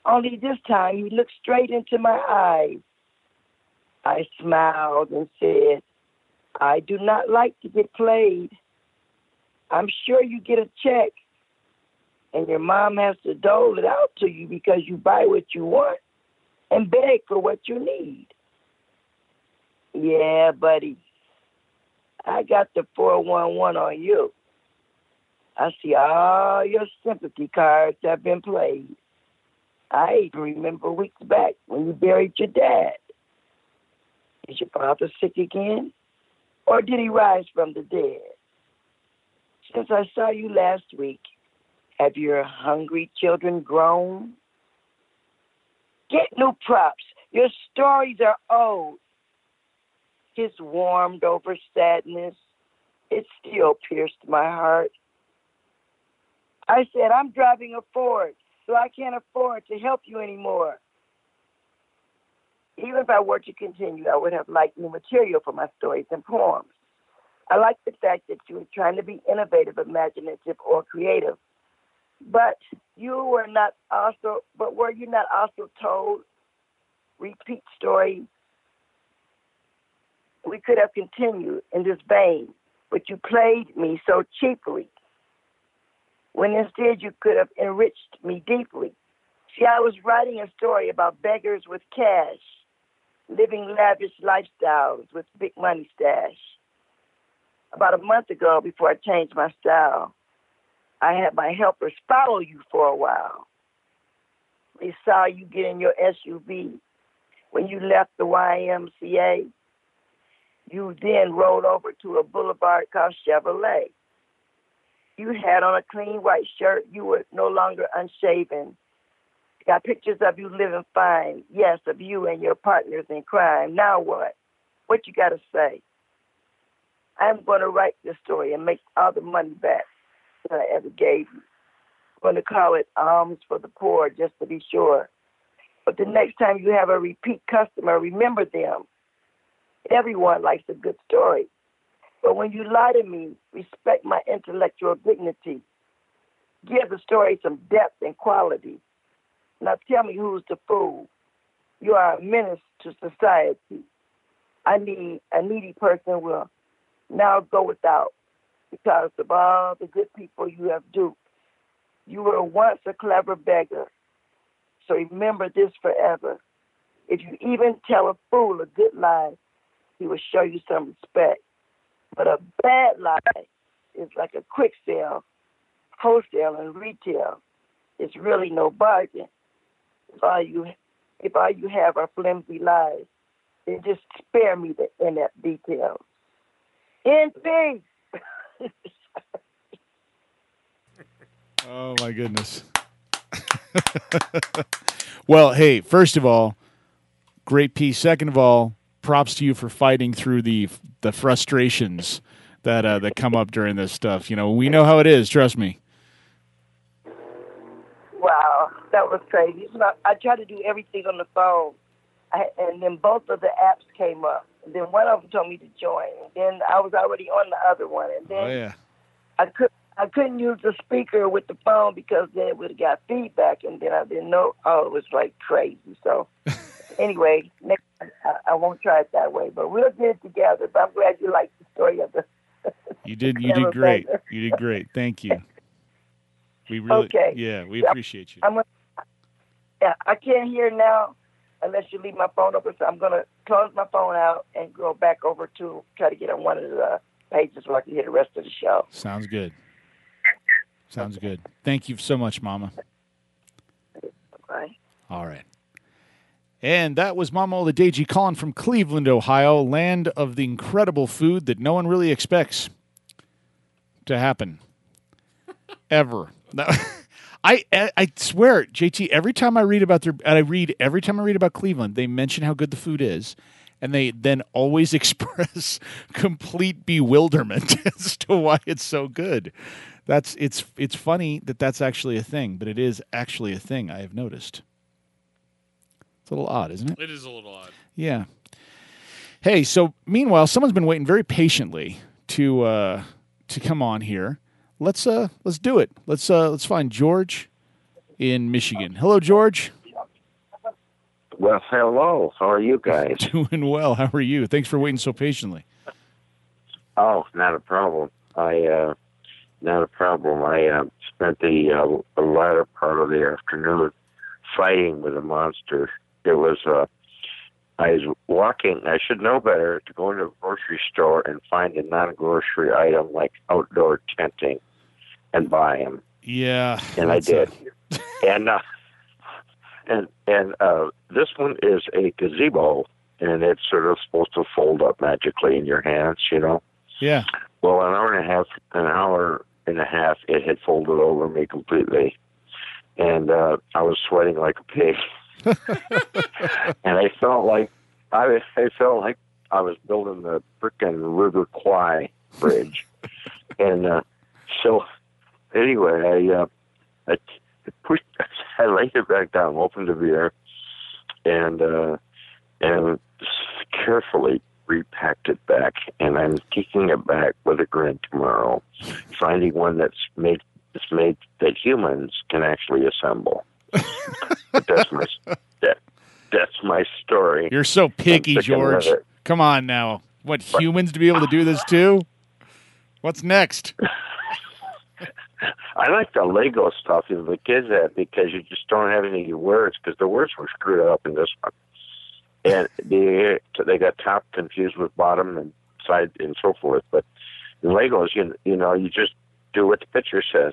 Only this time he looked straight into my eyes. I smiled and said, I do not like to get played. I'm sure you get a check, and your mom has to dole it out to you because you buy what you want and beg for what you need. Yeah, buddy, I got the four one one on you. I see all your sympathy cards have been played. I even remember weeks back when you buried your dad. Is your father sick again? Or did he rise from the dead? Since I saw you last week, have your hungry children grown? Get new props. Your stories are old. His warmed over sadness, it still pierced my heart. I said, I'm driving a Ford, so I can't afford to help you anymore. Even if I were to continue, I would have liked new material for my stories and poems. I like the fact that you were trying to be innovative, imaginative, or creative. But you were not also, but were you not also told repeat stories? We could have continued in this vein, but you played me so cheaply, when instead you could have enriched me deeply. See, I was writing a story about beggars with cash, living lavish lifestyles with big money stash. About a month ago, before I changed my style, I had my helpers follow you for a while. They saw you get in your S U V when you left the Y M C A. You then rolled over to a boulevard called Chevrolet. You had on a clean white shirt. You were no longer unshaven. Got pictures of you living fine. Yes, of you and your partners in crime. Now what? What you got to say? I'm going to write this story and make all the money back that I ever gave you. I'm going to call it Alms for the Poor, just to be sure. But the next time you have a repeat customer, remember them. Everyone likes a good story. But when you lie to me, respect my intellectual dignity. Give the story some depth and quality. Now tell me who's the fool. You are a menace to society. I need a needy person will now go without because of all the good people you have duped. You were once a clever beggar. So remember this forever. If you even tell a fool a good lie, he will show you some respect. But a bad lie is like a quick sale, wholesale and retail. It's really no bargain. If all you, if all you have are flimsy lies, then just spare me the inept details. In peace. Oh, my goodness. Well, hey, first of all, great piece. Second of all, props to you for fighting through the the frustrations that uh, that come up during this stuff. You know, we know how it is. Trust me. Wow, that was crazy. You know, I tried to do everything on the phone, I, and then both of the apps came up. And then one of them told me to join. And then I was already on the other one, and then oh, yeah. I could I couldn't use the speaker with the phone because then it would have got feedback, and then I didn't know. Oh, it was like crazy. So. Anyway, next time I, I won't try it that way, but we'll get it together. But I'm glad you liked the story of the. You did. You did great. You did great. Thank you. We really. Okay. Yeah, we appreciate you. I'm gonna, yeah, I can't hear now unless you leave my phone open. So I'm gonna close my phone out and go back over to try to get on one of the pages so I can hear the rest of the show. Sounds good. Sounds good. Thank you so much, Mama. Bye. All right. And that was Mama Oladeji calling from Cleveland, Ohio, land of the incredible food that no one really expects to happen. Ever. I I swear, J T, every time I read about their I read every time I read about Cleveland, they mention how good the food is, and they then always express complete bewilderment as to why it's so good. That's it's it's funny that that's actually a thing, but it is actually a thing I have noticed. It's a little odd, isn't it? It is a little odd. Yeah. Hey, so meanwhile, someone's been waiting very patiently to uh, to come on here. Let's uh let's do it. Let's uh let's find George in Michigan. Hello, George. Well, hello. How are you guys? Doing well. How are you? Thanks for waiting so patiently. Oh, not a problem. I, uh, not a problem. I uh, spent the, uh, the latter part of the afternoon fighting with a monster. It was, uh, I was walking, I should know better, to go into a grocery store and find a non-grocery item like outdoor tenting and buy them. Yeah. And I did. A... and, uh, and, and, uh, this one is a gazebo, and it's sort of supposed to fold up magically in your hands, you know? Yeah. Well, an hour and a half, an hour and a half, it had folded over me completely. And, uh, I was sweating like a pig. And I felt like, I, I felt like I was building the frickin' River Kwai bridge. and, uh, so, anyway, I, uh, I pushed, I laid it back down, opened the beer, and, uh, and carefully repacked it back, and I'm taking it back with a grin tomorrow, finding one that's made, that's made that humans can actually assemble. But that's my, that, that's my story. You're so picky, George. Come on now. What, but, humans to be able to do this too? What's next? I like the Lego stuff that the kids have because you just don't have any words because the words were screwed up in this one. And they, they got top confused with bottom and side and so forth. But in Legos, you, you know, you just do what the picture says.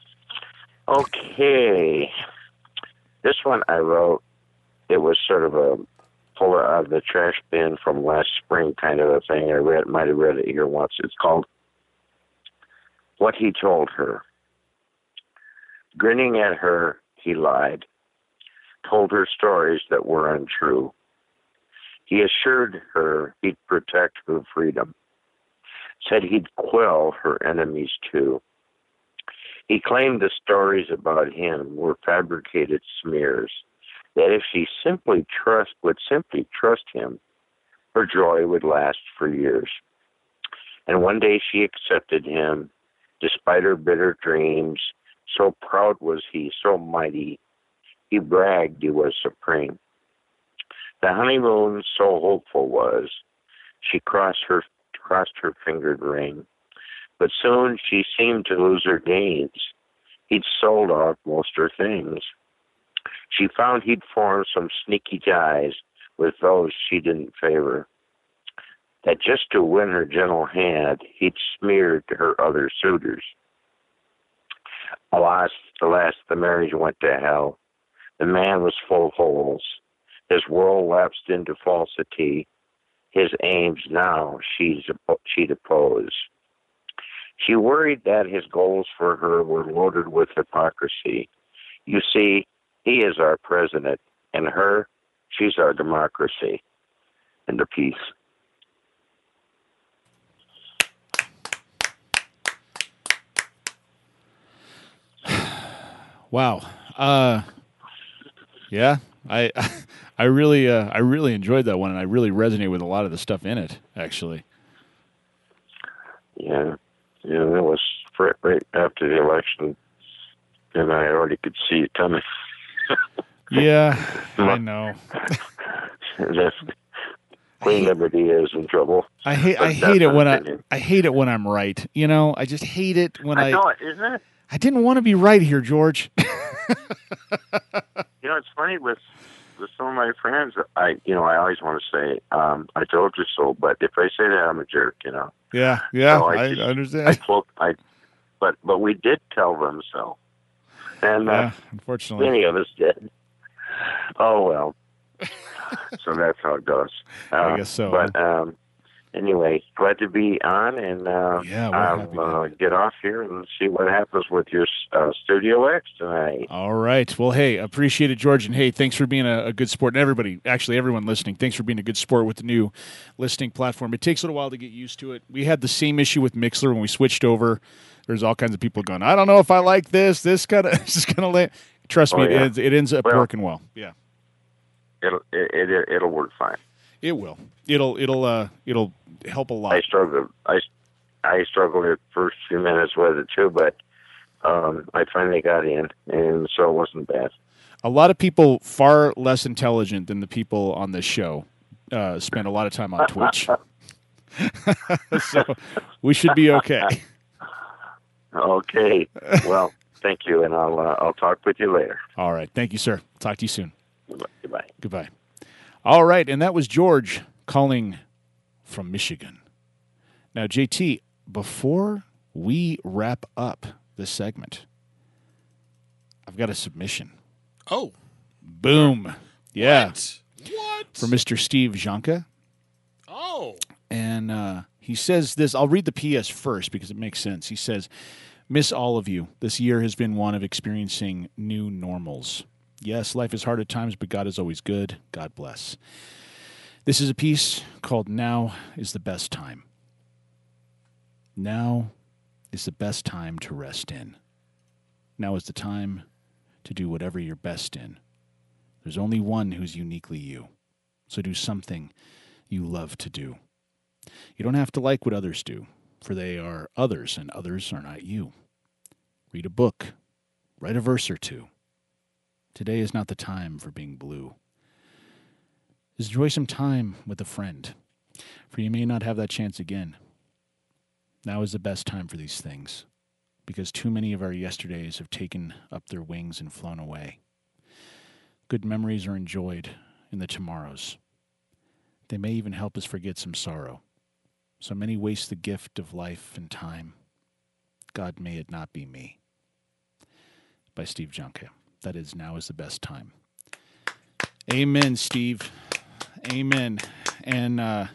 Okay. This one I wrote, it was sort of a pull out of the trash bin from last spring kind of a thing. I read, might have read it here once. It's called What He Told Her. Grinning at her, he lied, told her stories that were untrue. He assured her he'd protect her freedom, said he'd quell her enemies too. He claimed the stories about him were fabricated smears, that if she simply trust would simply trust him, her joy would last for years. And one day she accepted him, despite her bitter dreams. So proud was he, so mighty, he bragged he was supreme. The honeymoon so hopeful was, she crossed her crossed her fingered ring. But soon she seemed to lose her gains. He'd sold off most her things. She found he'd formed some sneaky ties with those she didn't favor. That just to win her gentle hand, he'd smeared her other suitors. Alas, alas, the marriage went to hell. The man was full of holes. His world lapsed into falsity. His aims now she'd, she'd oppose. She worried that his goals for her were loaded with hypocrisy. You see, he is our president, and her, she's our democracy. And the peace. Wow. Uh, yeah, I, I really, uh, I really enjoyed that one, and I really resonate with a lot of the stuff in it. Actually. Yeah, yeah, that was right, right after the election, and I already could see it coming. Yeah, I know. Queen Liberty is in trouble. I hate, I hate it when I, I hate it when I'm right. You know, I just hate it when I. I know it, isn't it? I didn't want to be right here, George. You know, it's funny with with some of my friends. I, you know, I always want to say, um, "I told you so," but if I say that, I'm a jerk. You know. Yeah, yeah, so I, I, just, I understand. I, quote, I, but but we did tell them so, and uh, yeah, unfortunately, many of us did. Oh well. So that's how it goes. Uh, I guess so. But um, anyway, glad to be on, and uh, yeah, I'll uh, get off here and see what happens with your uh, Studio X tonight. All right. Well, hey, appreciate it, George, and hey, thanks for being a, a good sport. And everybody, actually, everyone listening, thanks for being a good sport with the new listening platform. It takes a little while to get used to it. We had the same issue with Mixler when we switched over. There's all kinds of people going, I don't know if I like this. This kind of, this is kind of late. Trust oh, me, yeah. it, it ends up well, working well. Yeah. It'll it, it it'll work fine. It will. It'll it'll uh it'll help a lot. I struggled. I I struggled the first few minutes with it too, but um, I finally got in, and so it wasn't bad. A lot of people far less intelligent than the people on this show uh, spend a lot of time on Twitch. So we should be okay. Okay. Well, thank you, and I'll uh, I'll talk with you later. All right. Thank you, sir. Talk to you soon. Goodbye. Goodbye. All right, and that was George calling from Michigan. Now, J T, before we wrap up this segment, I've got a submission. Oh. Boom. Yeah. What? What? For Mister Steve Janka. Oh. And uh, he says this. I'll read the P S first because it makes sense. He says, "Miss all of you. This year has been one of experiencing new normals. Yes, life is hard at times, but God is always good. God bless. This is a piece called Now is the Best Time. Now is the best time to rest in. Now is the time to do whatever you're best in. There's only one who's uniquely you. So do something you love to do. You don't have to like what others do, for they are others, and others are not you. Read a book. Write a verse or two. Today is not the time for being blue. Enjoy some time with a friend, for you may not have that chance again. Now is the best time for these things, because too many of our yesterdays have taken up their wings and flown away. Good memories are enjoyed in the tomorrows. They may even help us forget some sorrow. So many waste the gift of life and time. God, may it not be me." By Steve Janka. That is Now is the Best Time. Amen, Steve. Amen. And uh,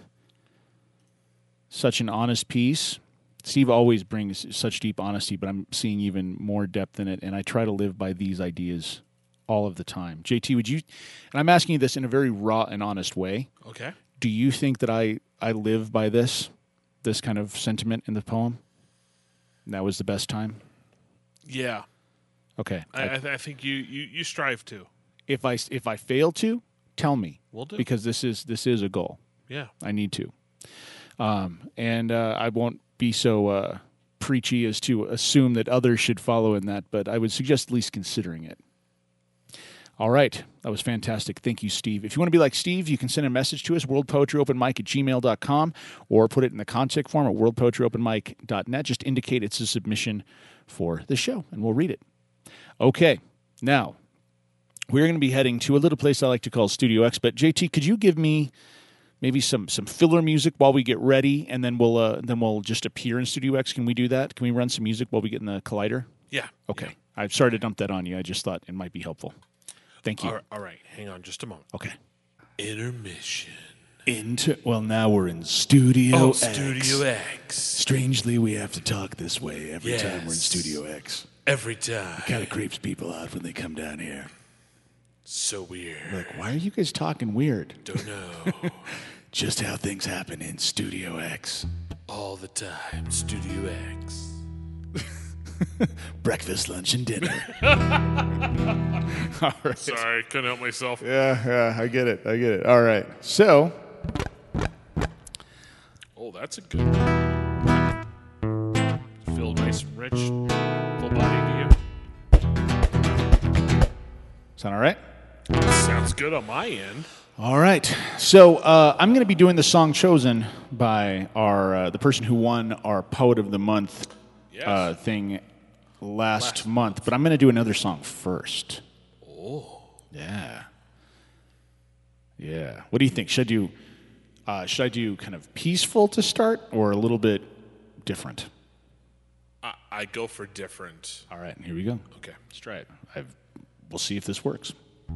such an honest piece. Steve always brings such deep honesty, but I'm seeing even more depth in it, and I try to live by these ideas all of the time. J T, would you, and I'm asking you this in a very raw and honest way. Okay. Do you think that I, I live by this, this kind of sentiment in the poem? That was the best time? Yeah. Okay. I, I, th- I think you, you, you strive to. If I, if I fail to, tell me. Will do. Because this is this is a goal. Yeah. I need to. Um, and uh, I won't be so uh, preachy as to assume that others should follow in that, but I would suggest at least considering it. All right. That was fantastic. Thank you, Steve. If you want to be like Steve, you can send a message to us, world poetry open mic at gmail dot com, or put it in the contact form at world poetry open mic dot net. Just indicate it's a submission for the show, and we'll read it. Okay. Now, we're going to be heading to a little place I like to call Studio X, but J T, could you give me maybe some some filler music while we get ready, and then we'll uh, then we'll just appear in Studio X? Can we do that? Can we run some music while we get in the collider? Yeah. Okay. Yeah. I'm sorry to dump that on you. I just thought it might be helpful. Thank you. All right, all right. Hang on just a moment. Okay. Intermission. Into well, now we're in Studio Oh, X. Studio X. Strangely, we have to talk this way every Yes. time we're in Studio X. Every time. It kind of creeps people out when they come down here. So weird. Like, why are you guys talking weird? Don't know. Just how things happen in Studio X. All the time. Studio X. Breakfast, lunch, and dinner. All right. Sorry, couldn't help myself. Yeah, yeah, I get it. I get it. All right. So. Oh, that's a good one. Feel nice and rich. Full body to you. Sound all right? Sounds good on my end. All right. So uh, I'm going to be doing the song chosen by our uh, the person who won our Poet of the Month Yes. uh, thing last, last month, but I'm going to do another song first. Oh. Yeah. Yeah. What do you think? Should I do uh, should I do kind of peaceful to start or a little bit different? I, I go for different. All right. Here we go. Okay. Let's try it. I've, we'll see if this works.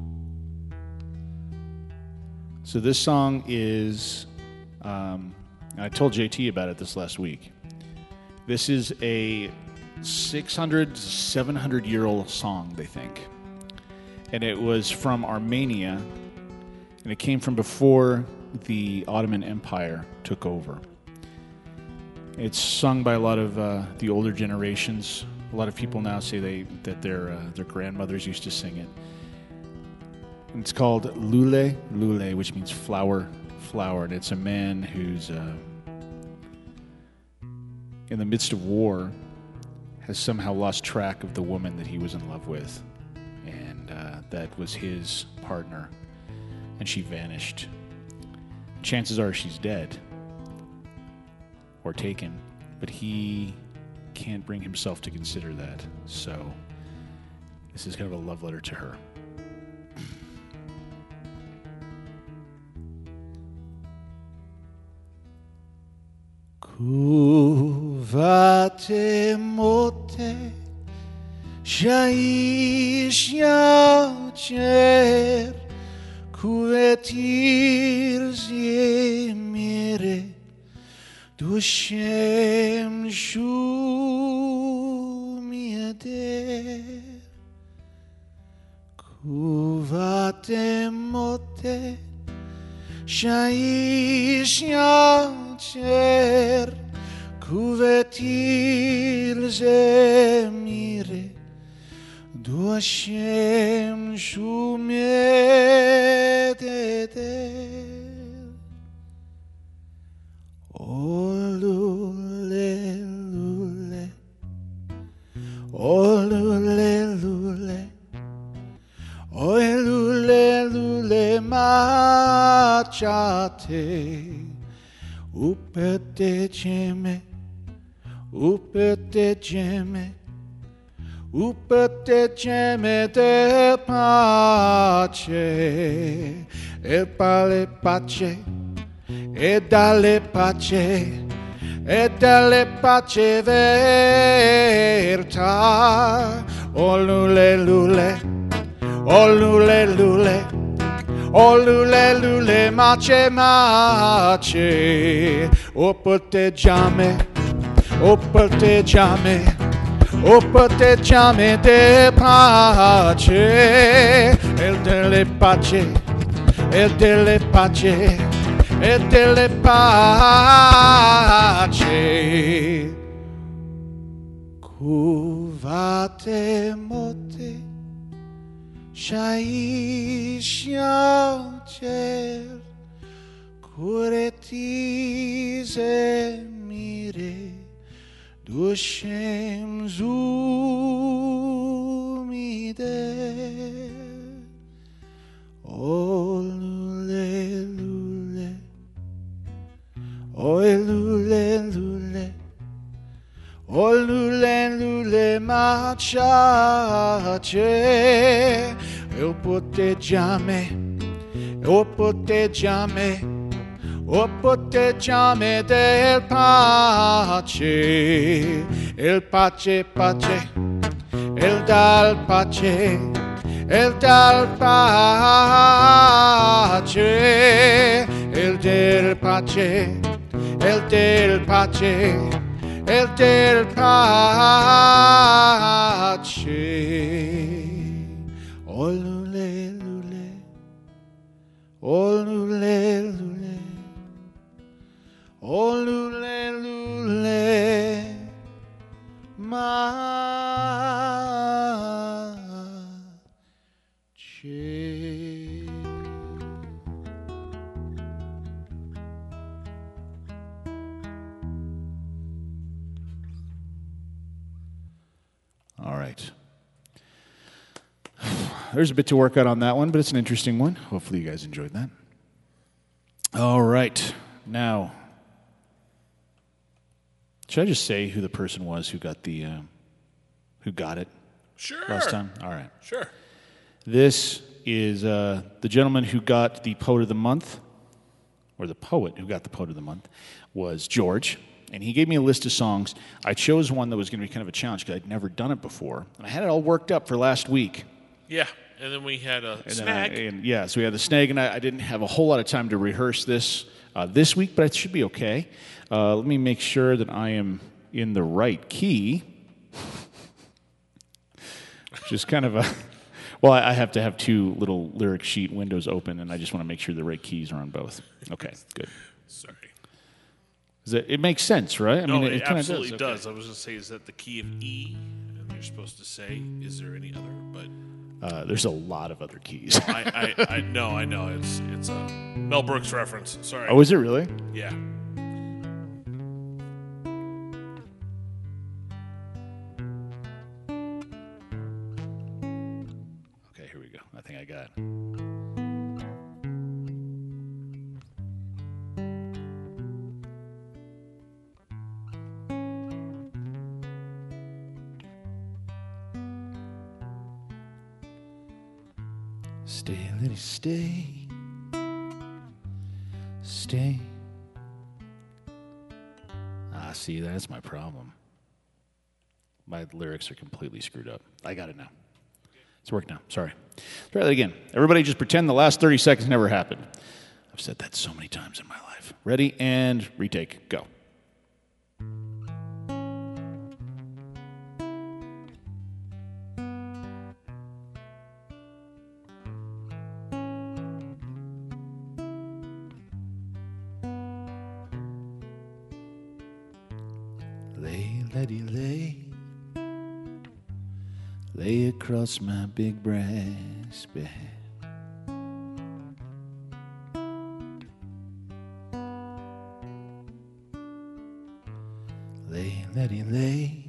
So this song is, um, I told J T about it this last week. This is a six hundred, seven hundred year old song, they think. And it was from Armenia, and it came from before the Ottoman Empire took over. It's sung by a lot of uh, the older generations. A lot of people now say they that their uh, their grandmothers used to sing it. And it's called Lule Lule, which means flower, flower. And it's a man who's uh, in the midst of war has somehow lost track of the woman that he was in love with. And and uh, that was his partner, and she vanished. Chances are she's dead or taken, but he can't bring himself to consider that. So this is kind of a love letter to her. Kuvate mote shaish yacher kuvetir zemire dushem shumiade kuvate mote shaish yacher kuvetir zemire du Hashem shumededer olule lule olule lule olule lule machate upete cheme upete cheme upete cheme de pace e pale pace e dalle pace e dalle pace verta o lule lule o lule lule o lule lule mace mace o potteggiame o potteggiame o potteggiame de pace e delle pace e delle pace e delle pace cuvate mote shaish yacher kuretize mire dushem zumide olule lule olule lule olule lule machache eu potteggiame eu potteggiame o potteggiame del pace il pace pace il dal pace il dal pace il del pace il del pace il del pace oh lule lule oh lule lule oh lule lule mace. All right. There's a bit to work out on that one, but it's an interesting one. Hopefully you guys enjoyed that. All right. Now, should I just say who the person was who got the, uh, who got it? Sure. Last time? All right. Sure. This is uh, the gentleman who got the Poet of the Month, or the poet who got the Poet of the Month, was George. And he gave me a list of songs. I chose one that was going to be kind of a challenge because I'd never done it before. And I had it all worked up for last week. Yeah, and then we had a And then snag. I- and yeah, so we had the snag, and I, I didn't have a whole lot of time to rehearse this uh, this week, but it should be okay. Uh, let me make sure that I am in the right key, which is kind of a... Well, I I have to have two little lyric sheet windows open, and I just want to make sure the right keys are on both. Okay, good. Sorry. Is it, it makes sense, right? I no, mean, it, kinda absolutely does. does. Okay. I was going to say, is that the key of E? And you're supposed to say, is there any other? But Uh, there's a lot of other keys. I, I, I know, I know. It's it's a Mel Brooks reference. Sorry. Oh, is it really? Yeah. Okay, here we think I got. Stay, lady, stay. Stay. Ah, see, that's my problem. My lyrics are completely screwed up. I got it now. It's worked now. Sorry. Let's try that again. Everybody just pretend the last thirty seconds never happened. I've said that so many times in my life. Ready, and retake. Go. Lay, lady, lay. Lay across my big brass bed. Lay, lady, lay.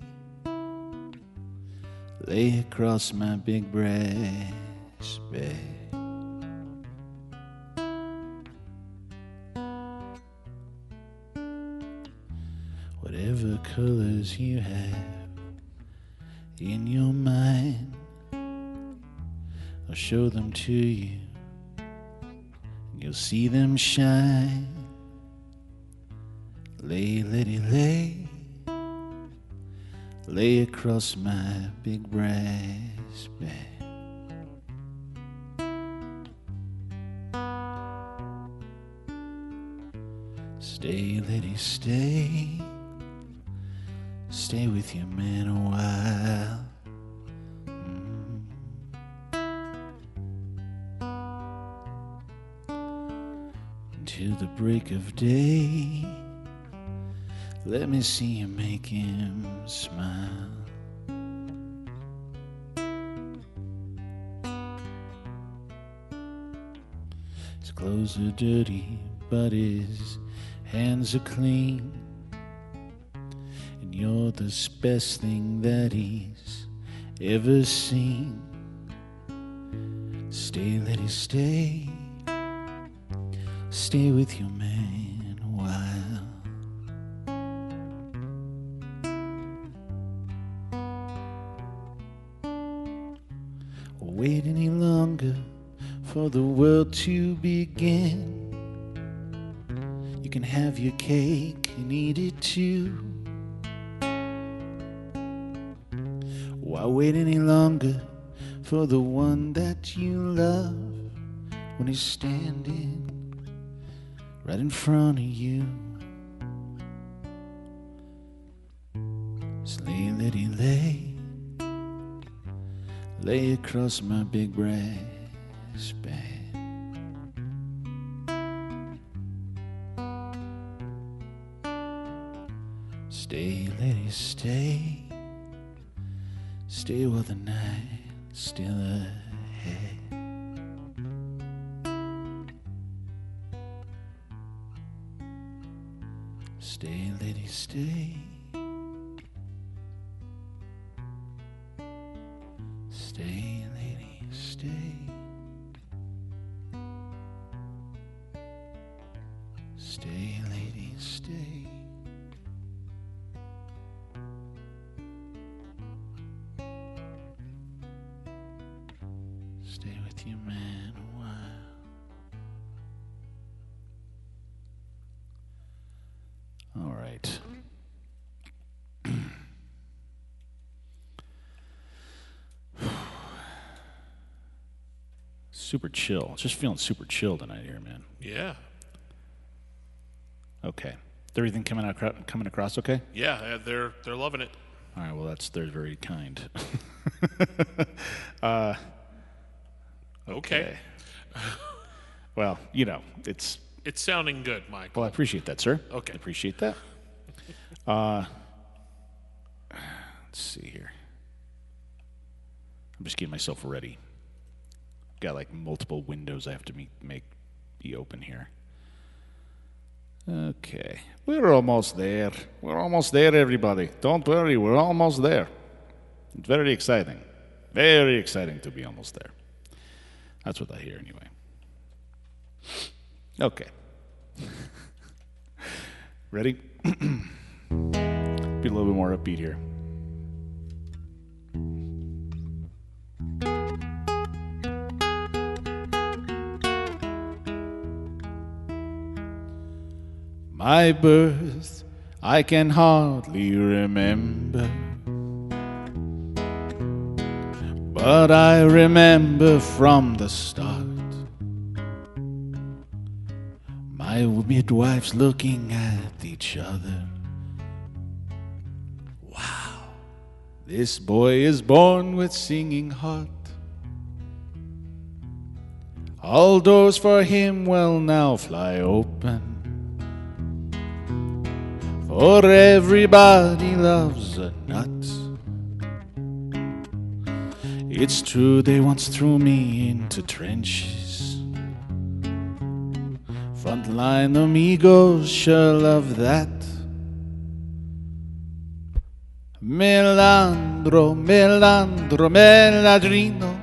Lay across my big brass bed. Whatever colors you have in your mind, I'll show them to you, and you'll see them shine. Lay, lady, lay. Lay across my big brass bed. Stay, lady, stay. Stay with your man a while. Mm. Until the break of day. Let me see you make him smile. His clothes are dirty, but his hands are clean. And you're the best thing that he's ever seen. Stay, lady, stay. Stay with your man a while. Wait any longer for the world to begin. You can have your cake and eat it too. Why wait any longer for the one that you love when he's standing right in front of you? Just lay, lady, lay. Lay across my big brass bed. Stay, lady, stay. Stay while the night's still ahead. Stay, lady, stay. Stay, lady, stay. Stay, lady, stay. Stay with your man a while. All right. Super chill. Just feeling super chill tonight here, man. Yeah. Okay. Is everything coming out coming across okay? Yeah, uh, they're they're loving it. All right. Well, that's they're very kind. uh, okay. okay. Well, you know, it's it's sounding good, Mike. Well, I appreciate that, sir. Okay. I appreciate that. Uh, let's see here. I'm just getting myself ready. Got like multiple windows I have to make, make be open here. Okay. We're almost there. We're almost there, everybody. Don't worry, we're almost there. It's very exciting. Very exciting to be almost there. That's what I hear anyway. Okay. Ready? Be a little bit more upbeat here. My birth I can hardly remember, but I remember from the start my midwives looking at each other. Wow, this boy is born with singing heart. All doors for him will now fly open, for everybody loves a nut. It's true they once threw me into trenches. Frontline amigos sure love that. Melandro, melandro, meladrino,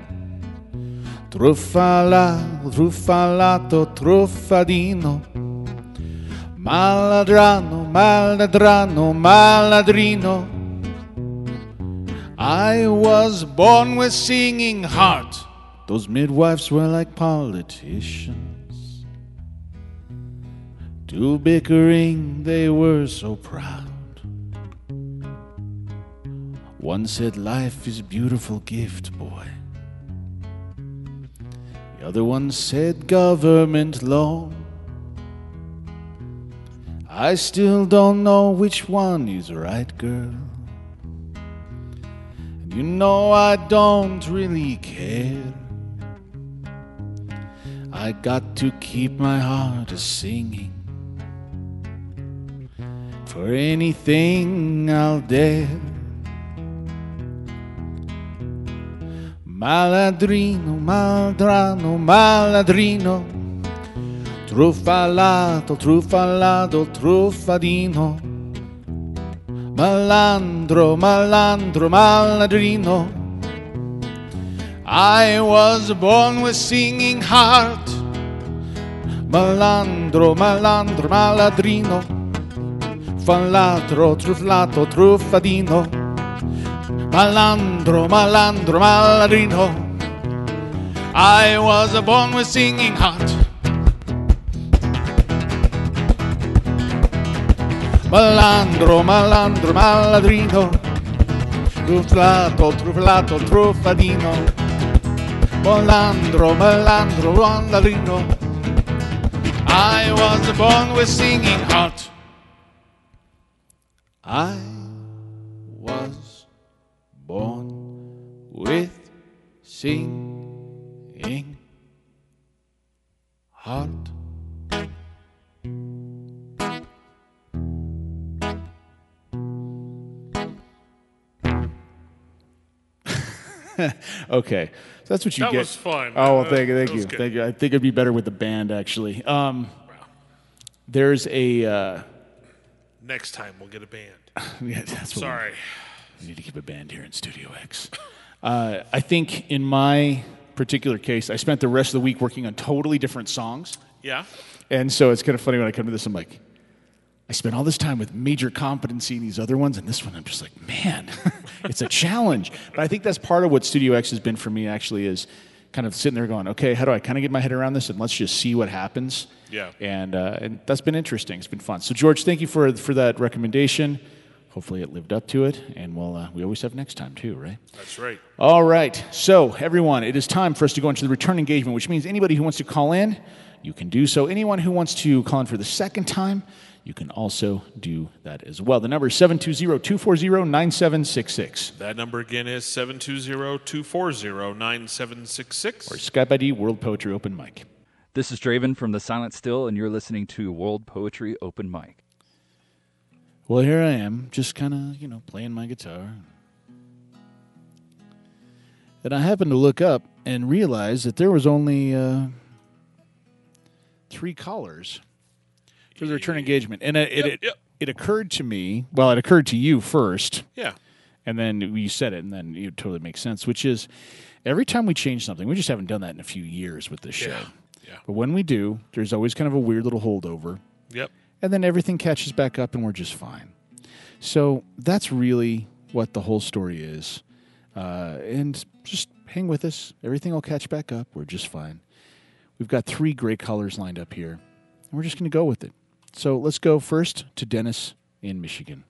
truffalato, truffalato, truffadino, maladrano, maladrano, maladrino. I was born with singing heart. Those midwives were like politicians. To bickering they were so proud. One said life is a beautiful gift, boy. The other one said government loan. I still don't know which one is right, girl. And you know I don't really care. I got to keep my heart a-singing. For anything I'll dare. Maladrino, maladrano, maladrino, truffalato, truffalato, truffadino, malandro, malandro, maladrino. I was born with singing heart. Malandro, malandro, maladrino, fallatro, truffalato, truffadino, malandro, malandro, maladrino. I was born with singing heart. Malandro, malandro, maladrino, truffalato, truffalato, truffadino, malandro, malandro, maladrino. I was born with singing heart. I was born with singing heart. Okay, so that's what you that get. That was fun. Oh, well, thank you, thank that you, good. thank you. I think it'd be better with the band, actually. Um, there's a. Uh, Next time we'll get a band. yeah, that's what Sorry. We, we need to keep a band here in Studio X. Uh, I think in my particular case, I spent the rest of the week working on totally different songs. Yeah. And so it's kind of funny when I come to this, I'm like, I spent all this time with major competency in these other ones, and this one I'm just like, man, it's a challenge. But I think that's part of what Studio X has been for me, actually, is kind of sitting there going, okay, how do I kind of get my head around this, and let's just see what happens. Yeah. And uh, and that's been interesting. It's been fun. So, George, thank you for for that recommendation. Hopefully it lived up to it, and we'll, uh, we always have next time, too, right? That's right. All right. So, everyone, it is time for us to go into the return engagement, which means anybody who wants to call in, you can do so. Anyone who wants to call in for the second time, you can also do that as well. The number is seven two zero, two four zero, nine seven six six. That number again is seven two zero, two four zero, nine seven six six. Or Skype I D World Poetry Open Mic. This is Draven from The Silent Still, and you're listening to World Poetry Open Mic. Well, here I am, just kind of, you know, playing my guitar. And I happened to look up and realize that there was only uh, three callers for the return engagement. And it, Yep, it, yep. it occurred to me, well, it occurred to you first. Yeah. And then you said it, and then it totally makes sense, which is every time we change something, we just haven't done that in a few years with this show. Yeah. Yeah. But when we do, there's always kind of a weird little holdover. Yep. And then everything catches back up, and we're just fine. So that's really what the whole story is. Uh, and just hang with us. Everything will catch back up. We're just fine. We've got three great colors lined up here, and we're just going to go with it. So let's go first to Dennis in Michigan.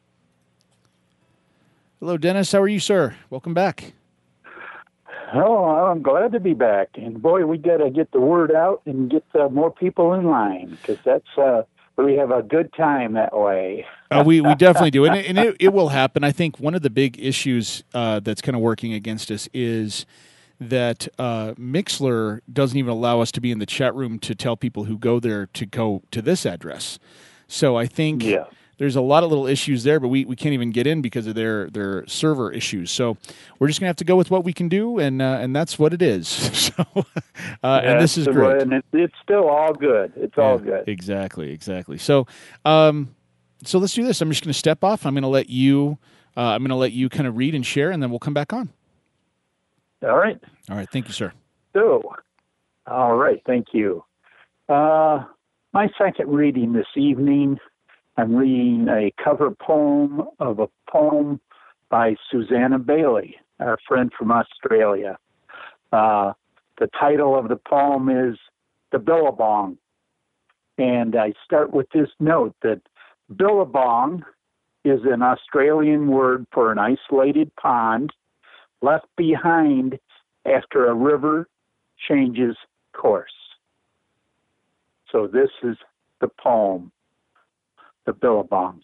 Hello, Dennis. How are you, sir? Welcome back. Oh, I'm glad to be back. And boy, we got to get the word out and get uh, more people in line, because that's uh, we have a good time that way. uh, we we definitely do, and, it, and it, it will happen. I think one of the big issues uh, that's kind of working against us is that uh, Mixler doesn't even allow us to be in the chat room to tell people who go there to go to this address. So I think yeah. there's a lot of little issues there, but we, we can't even get in because of their, their server issues. So we're just going to have to go with what we can do, and uh, and that's what it is. so, uh, and this is the, great. And it, it's still all good. It's yeah, all good. Exactly, exactly. So um, so let's do this. I'm just going to step off. I'm going to let you uh, I'm going to let you kind of read and share, and then we'll come back on. All right. All right. Thank you, sir. So, all right. Thank you. Uh, my second reading this evening, I'm reading a cover poem of a poem by Susanna Bailey, our friend from Australia. Uh, the title of the poem is The Billabong. And I start with this note that billabong is an Australian word for an isolated pond left behind after a river changes course. So this is the poem, The Billabong.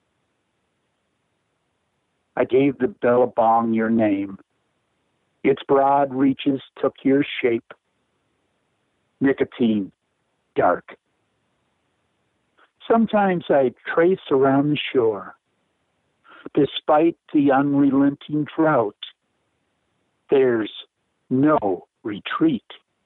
I gave the billabong your name. Its broad reaches took your shape. Nicotine, dark. Sometimes I trace around the shore. Despite the unrelenting drought, there's no retreat.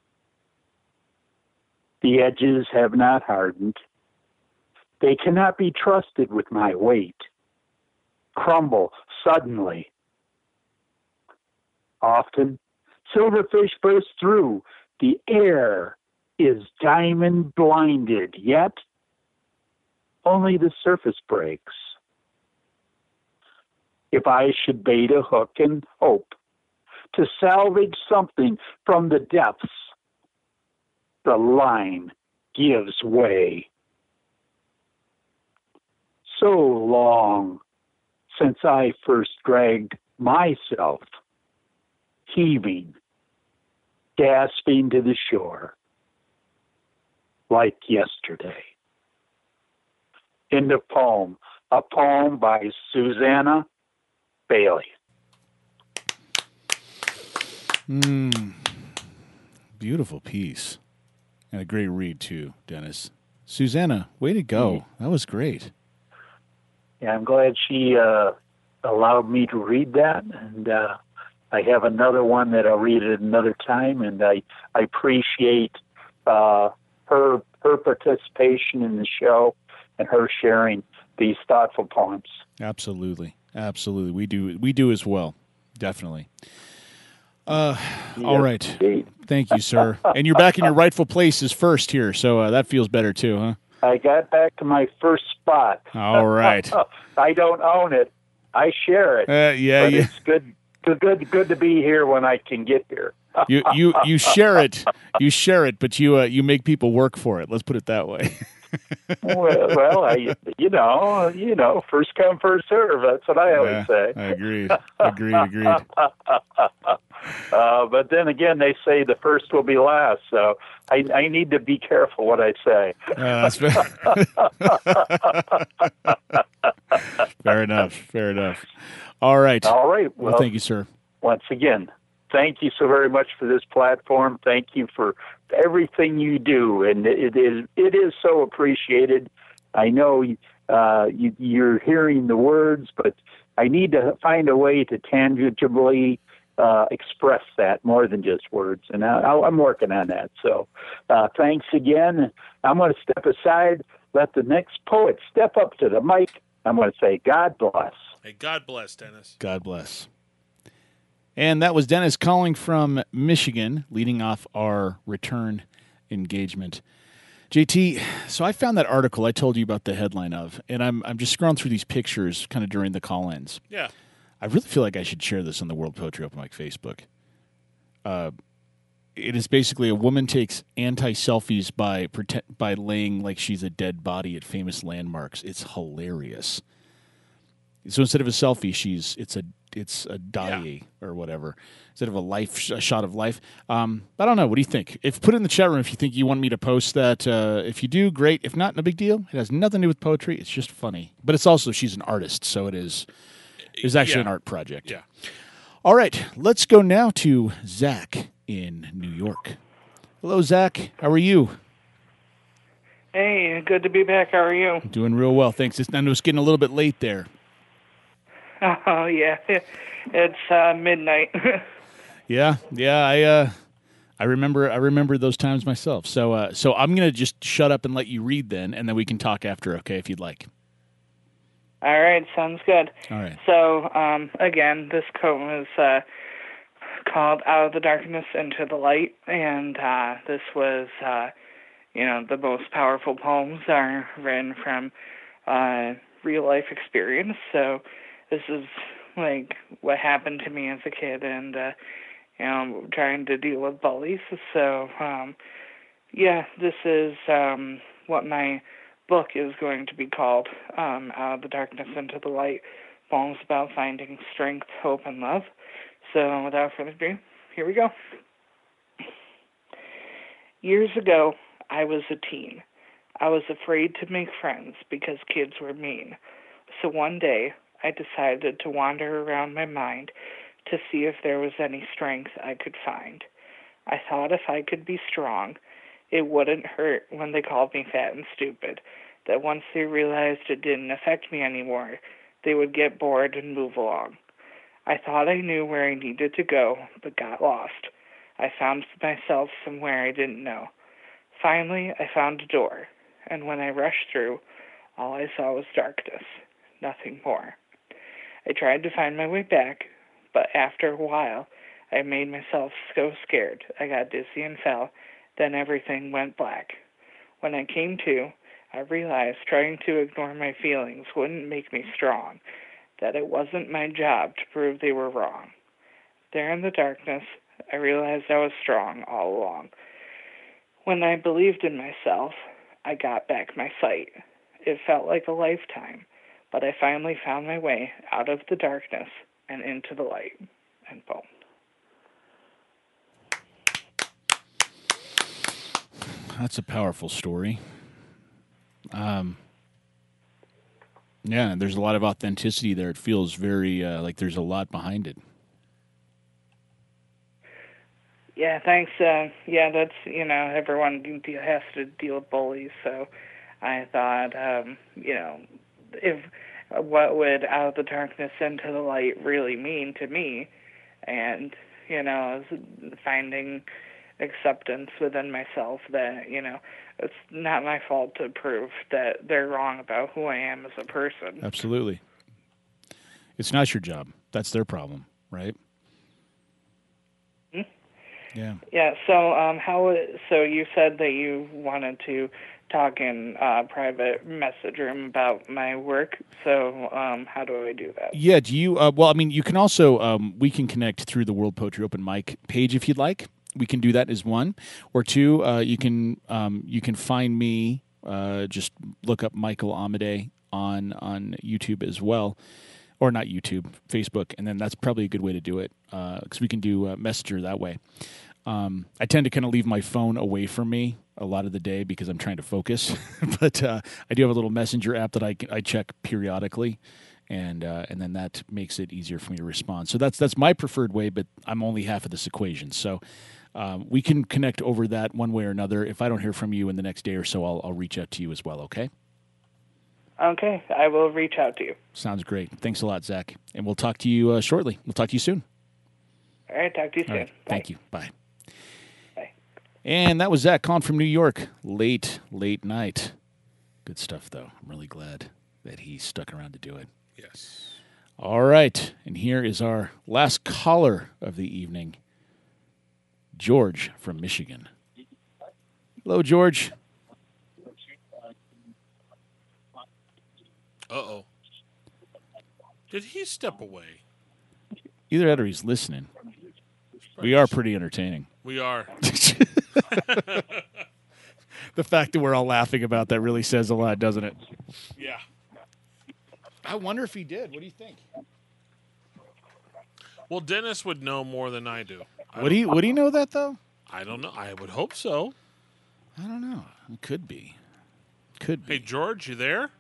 The edges have not hardened. They cannot be trusted with my weight. Crumble suddenly. Often, silverfish burst through. The air is diamond blinded, yet only the surface breaks. If I should bait a hook and hope to salvage something from the depths, the line gives way. So long since I first dragged myself, heaving, gasping to the shore, like yesterday. End of poem. A poem by Susanna Bailey. Mm. Beautiful piece. And a great read, too, Dennis. Susanna, way to go. That was great. Yeah, I'm glad she uh, allowed me to read that. And uh, I have another one that I'll read at another time. And I, I appreciate uh, her her participation in the show and her sharing these thoughtful poems. Absolutely. Absolutely. We do we do as well. Definitely. Uh, Yes, all right. indeed. Thank you, sir. And you're back in your rightful places first here, so uh, that feels better too, huh? I got back to my first spot. All right. I don't own it. I share it. Uh, yeah, but yeah. It's good, good, good, good to be here when I can get here. You you you share it, you share it, but you uh, you make people work for it. Let's put it that way. well, well, I, you know, you know, first come, first serve. That's what I always Yeah, say. Agreed. Agreed. Agreed. uh, but then again, they say the first will be last, so I, I need to be careful what I say. Uh, that's fair. fair enough. Fair enough. All right. All right. Well, Well, thank you, sir. once again, thank you so very much for this platform. Thank you for everything you do, and it is it is so appreciated. I know uh, you, you're hearing the words, but I need to find a way to tangibly uh, express that more than just words, and I, I'm working on that. So, uh, thanks again. I'm going to step aside, let the next poet step up to the mic. I'm going to say, God bless. Hey, God bless, Dennis. God bless. And that was Dennis calling from Michigan, leading off our return engagement. J T, so I found that article I told you about the headline of, and I'm I'm just scrolling through these pictures kind of during the call-ins. Yeah. I really feel like I should share this on the World Poetry Open Mic Facebook. Uh, it is basically a woman takes anti-selfies by pretend, by laying like she's a dead body at famous landmarks. It's hilarious. So instead of a selfie, she's it's a it's a die yeah. or whatever. Instead of a life sh- a shot of life. Um, I don't know. What do you think? If put it in the chat room if you think you want me to post that. Uh, if you do, great. If not, no big deal. It has nothing to do with poetry. It's just funny. But it's also she's an artist, so it is. It's actually yeah. an art project. Yeah. All right, let's go now to Zach in New York. Hello, Zach. How are you? Hey, good to be back. How are you? Doing real well, thanks. It's, I know it's getting a little bit late there. Oh, yeah. It's uh, midnight. yeah, yeah. I uh, I remember I remember those times myself. So uh, so I'm gonna just shut up and let you read then, and then we can talk after. Okay, if you'd like. All right, sounds good. All right. So um, again, this poem is uh, called "Out of the Darkness into the Light," and uh, this was, uh, you know, the most powerful poems are written from uh, real life experience. So. This is like what happened to me as a kid, and uh, you know, trying to deal with bullies. So, um, yeah, this is um, what my book is going to be called: um, "Out of the Darkness into the Light." Poems about finding strength, hope, and love. So, without further ado, here we go. Years ago, I was a teen. I was afraid to make friends because kids were mean. So one day, I decided to wander around my mind to see if there was any strength I could find. I thought if I could be strong, it wouldn't hurt when they called me fat and stupid, that once they realized it didn't affect me anymore, they would get bored and move along. I thought I knew where I needed to go, but got lost. I found myself somewhere I didn't know. Finally, I found a door, and when I rushed through, all I saw was darkness, nothing more. I tried to find my way back, but after a while, I made myself so scared I got dizzy and fell, then everything went black. When I came to, I realized trying to ignore my feelings wouldn't make me strong, that it wasn't my job to prove they were wrong. There in the darkness, I realized I was strong all along. When I believed in myself, I got back my sight. It felt like a lifetime. But I finally found my way out of the darkness and into the light. And boom. That's a powerful story. Um, yeah, there's a lot of authenticity there. It feels very uh, like there's a lot behind it. Yeah, thanks. Uh, yeah, that's, you know, everyone has to deal with bullies. So I thought, um, you know, if what would out of the darkness into the light really mean to me, and you know, finding acceptance within myself that, you know, it's not my fault to prove that they're wrong about who I am as a person. Absolutely. It's not your job. That's their problem, right? Hmm? Yeah. Yeah. So, um, how? So you said that you wanted to talk in uh, private message room about my work. So, um, how do I do that? Yeah. Do you? Uh, well, I mean, you can also um, we can connect through the World Poetry Open Mic page if you'd like. We can do that as one, or two. Uh, you can um, you can find me. Uh, just look up Michael Amadei on on YouTube as well. Or not YouTube, Facebook, and then that's probably a good way to do it because uh, we can do uh, Messenger that way. Um, I tend to kind of leave my phone away from me a lot of the day because I'm trying to focus, but uh, I do have a little Messenger app that I, I check periodically, and uh, and then that makes it easier for me to respond. So that's that's my preferred way, but I'm only half of this equation. So um, we can connect over that one way or another. If I don't hear from you in the next day or so, I'll, I'll reach out to you as well, okay? Okay, I will reach out to you. Sounds great. Thanks a lot, Zach. And we'll talk to you uh, shortly. We'll talk to you soon. All right, talk to you soon. Right. Thank you. Bye. Bye. And that was Zach calling from New York. Late, late night. Good stuff, though. I'm really glad that he stuck around to do it. Yes. All right. And here is our last caller of the evening, George from Michigan. Hello, George. Uh-oh. Did he step away? Either that or he's listening. We are pretty entertaining. We are. The fact that we're all laughing about that really says a lot, doesn't it? Yeah. I wonder if he did. What do you think? Well, Dennis would know more than I do. I Would he, would he know that, though? I don't know. I would hope so. I don't know. It could be. Could be. Hey, George, you there?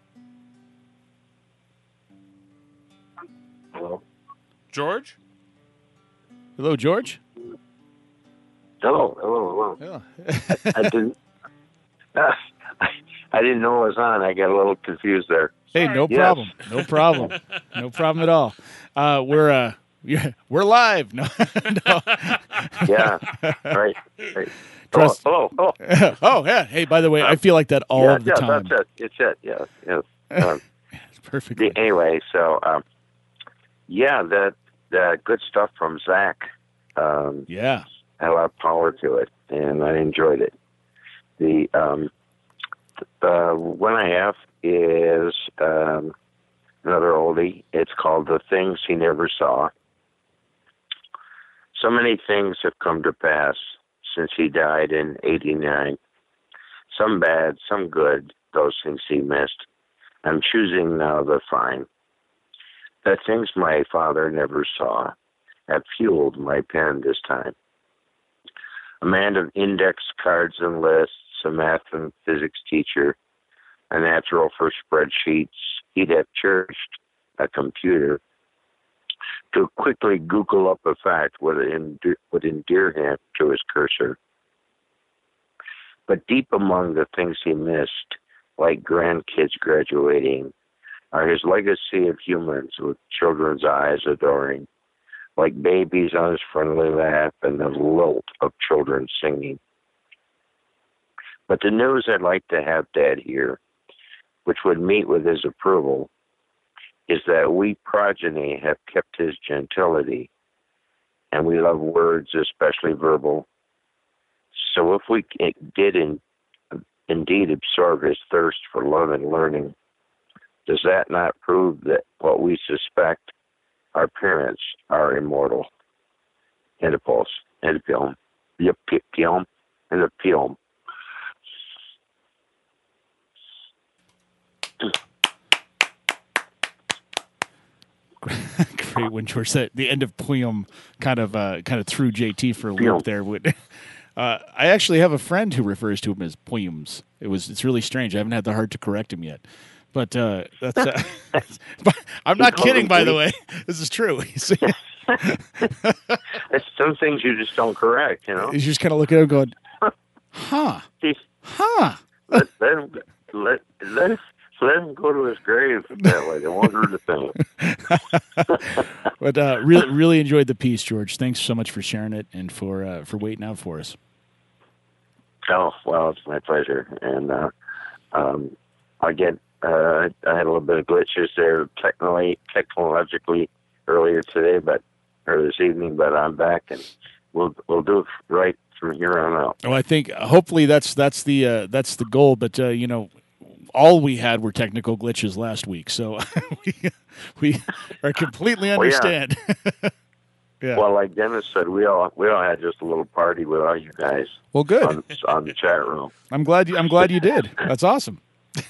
Hello. George? Hello, George? Hello, hello, hello. Yeah. I, I didn't. Uh, I, I didn't know it was on. I got a little confused there. Hey, no Yes. problem. No problem. No problem at all. Uh, we're uh, yeah, we're live. No, no. Yeah. Right. right. Trust- Hello. Hello. hello. oh yeah. Hey, by the way, I feel like that all yeah, of the yeah, time. That's it. It's it. Yes. Yes. Um, It's perfect. the- anyway, so um, yeah, that that good stuff from Zach. Um, Yeah. had a lot of power to it, and I enjoyed it. The um, the one I have is um, another oldie. It's called "The Things He Never Saw." So many things have come to pass since he died in eighty-nine. Some bad, some good. Those things he missed. I'm choosing now the fine. The things my father never saw have fueled my pen this time. A man of index cards and lists, a math and physics teacher, a natural for spreadsheets, he'd have cherished a computer. To quickly Google up a fact would, endear, would endear him to his cursor. But deep among the things he missed, like grandkids graduating, are his legacy of humans with children's eyes adoring, like babies on his friendly lap and the lilt of children singing. But the news I'd like to have Dad hear, which would meet with his approval, is that we progeny have kept his gentility, and we love words, especially verbal. So if we did in, indeed absorb his thirst for love and learning, does that not prove that what we suspect our parents are immortal? And a pulse, and a film, yep, film, and a film. Great when George said the end of Poem kind of uh, kind of threw J T for a loop there. Would uh, I actually have a friend who refers to him as Poems? It was it's really strange. I haven't had the heart to correct him yet. But uh, that's uh, but I'm not kidding, by the way. This is true. It's some things you just don't correct, you know. You just kind of look at him going, huh, huh. Let, let him let let let him go to his grave that way. They won't hurt a thing. But uh, really, really enjoyed the piece, George. Thanks so much for sharing it and for uh, for waiting out for us. Oh well, it's my pleasure, and uh, um, I get. Uh, I had a little bit of glitches there, technically, technologically earlier today, but or this evening. But I'm back, and we'll we'll do it right from here on out. Oh, I think uh, hopefully that's that's the uh, that's the goal. But uh, you know, all we had were technical glitches last week, so we we are completely understand. Well, yeah. Yeah. Well, like Dennis said, we all we all had just a little party with all you guys. Well, good on, on the chat room. I'm glad you, I'm glad you did. That's awesome.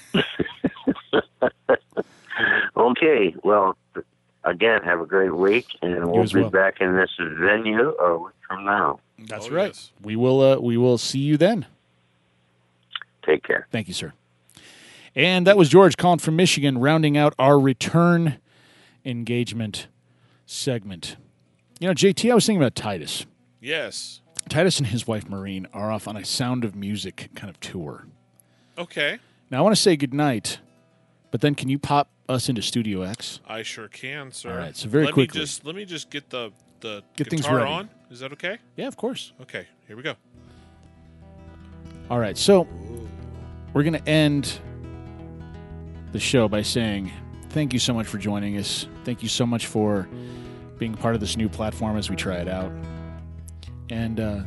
Okay, well, again, have a great week, and we'll as be well. back in this venue a week from now. That's right. We will uh, we will see you then. Take care. Thank you, sir. And that was George calling from Michigan, rounding out our return engagement segment. You know, J T, I was thinking about Titus. Yes. Titus and his wife Maureen are off on a Sound of Music kind of tour. Okay. Now, I want to say goodnight, but then can you pop us into Studio X? I sure can, sir. All right, so very let quickly. Me just, let me just get the, the Get things guitar ready. on. Is that okay? Yeah, of course. Okay, here we go. All right, so we're going to end the show by saying thank you so much for joining us. Thank you so much for being part of this new platform as we try it out. And, uh,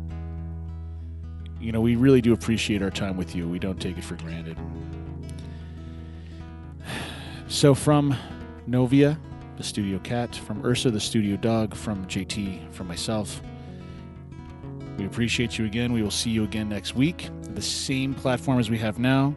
you know, we really do appreciate our time with you. We don't take it for granted. So from Novia, the studio cat, from Ursa, the studio dog, from J T, from myself, we appreciate you again. We will see you again next week. The same platform as we have now.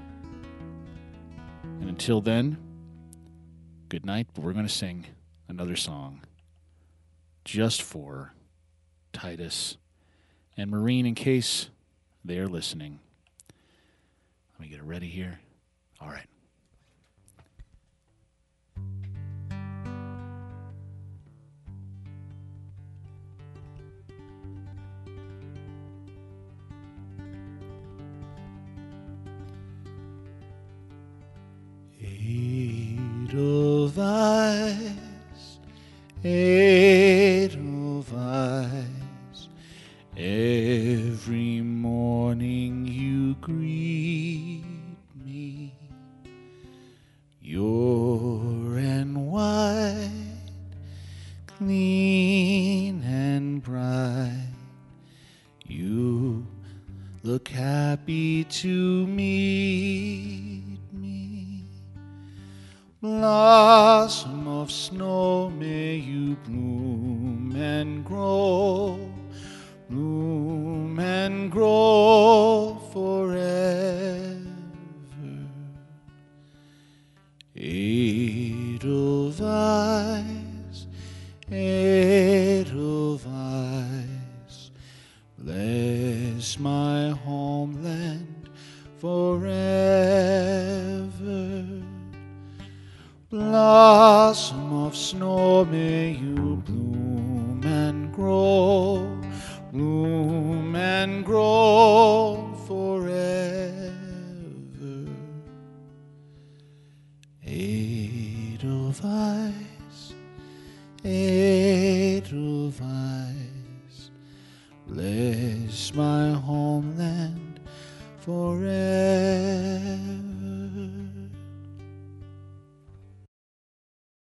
And until then, good night. But we're going to sing another song just for Titus and Maureen in case they're listening. Let me get it ready here. All right. Edelweiss, Edelweiss, every morning you greet me, you're and white, clean and bright, you look happy to meet me. Blossom of snow, may you bloom and grow, bloom and grow forever. Edelweiss, Edelweiss, bless my homeland forever. Blossom of snow, may you bloom and grow, bloom and grow forever. Edelweiss, Edelweiss, bless my homeland forever.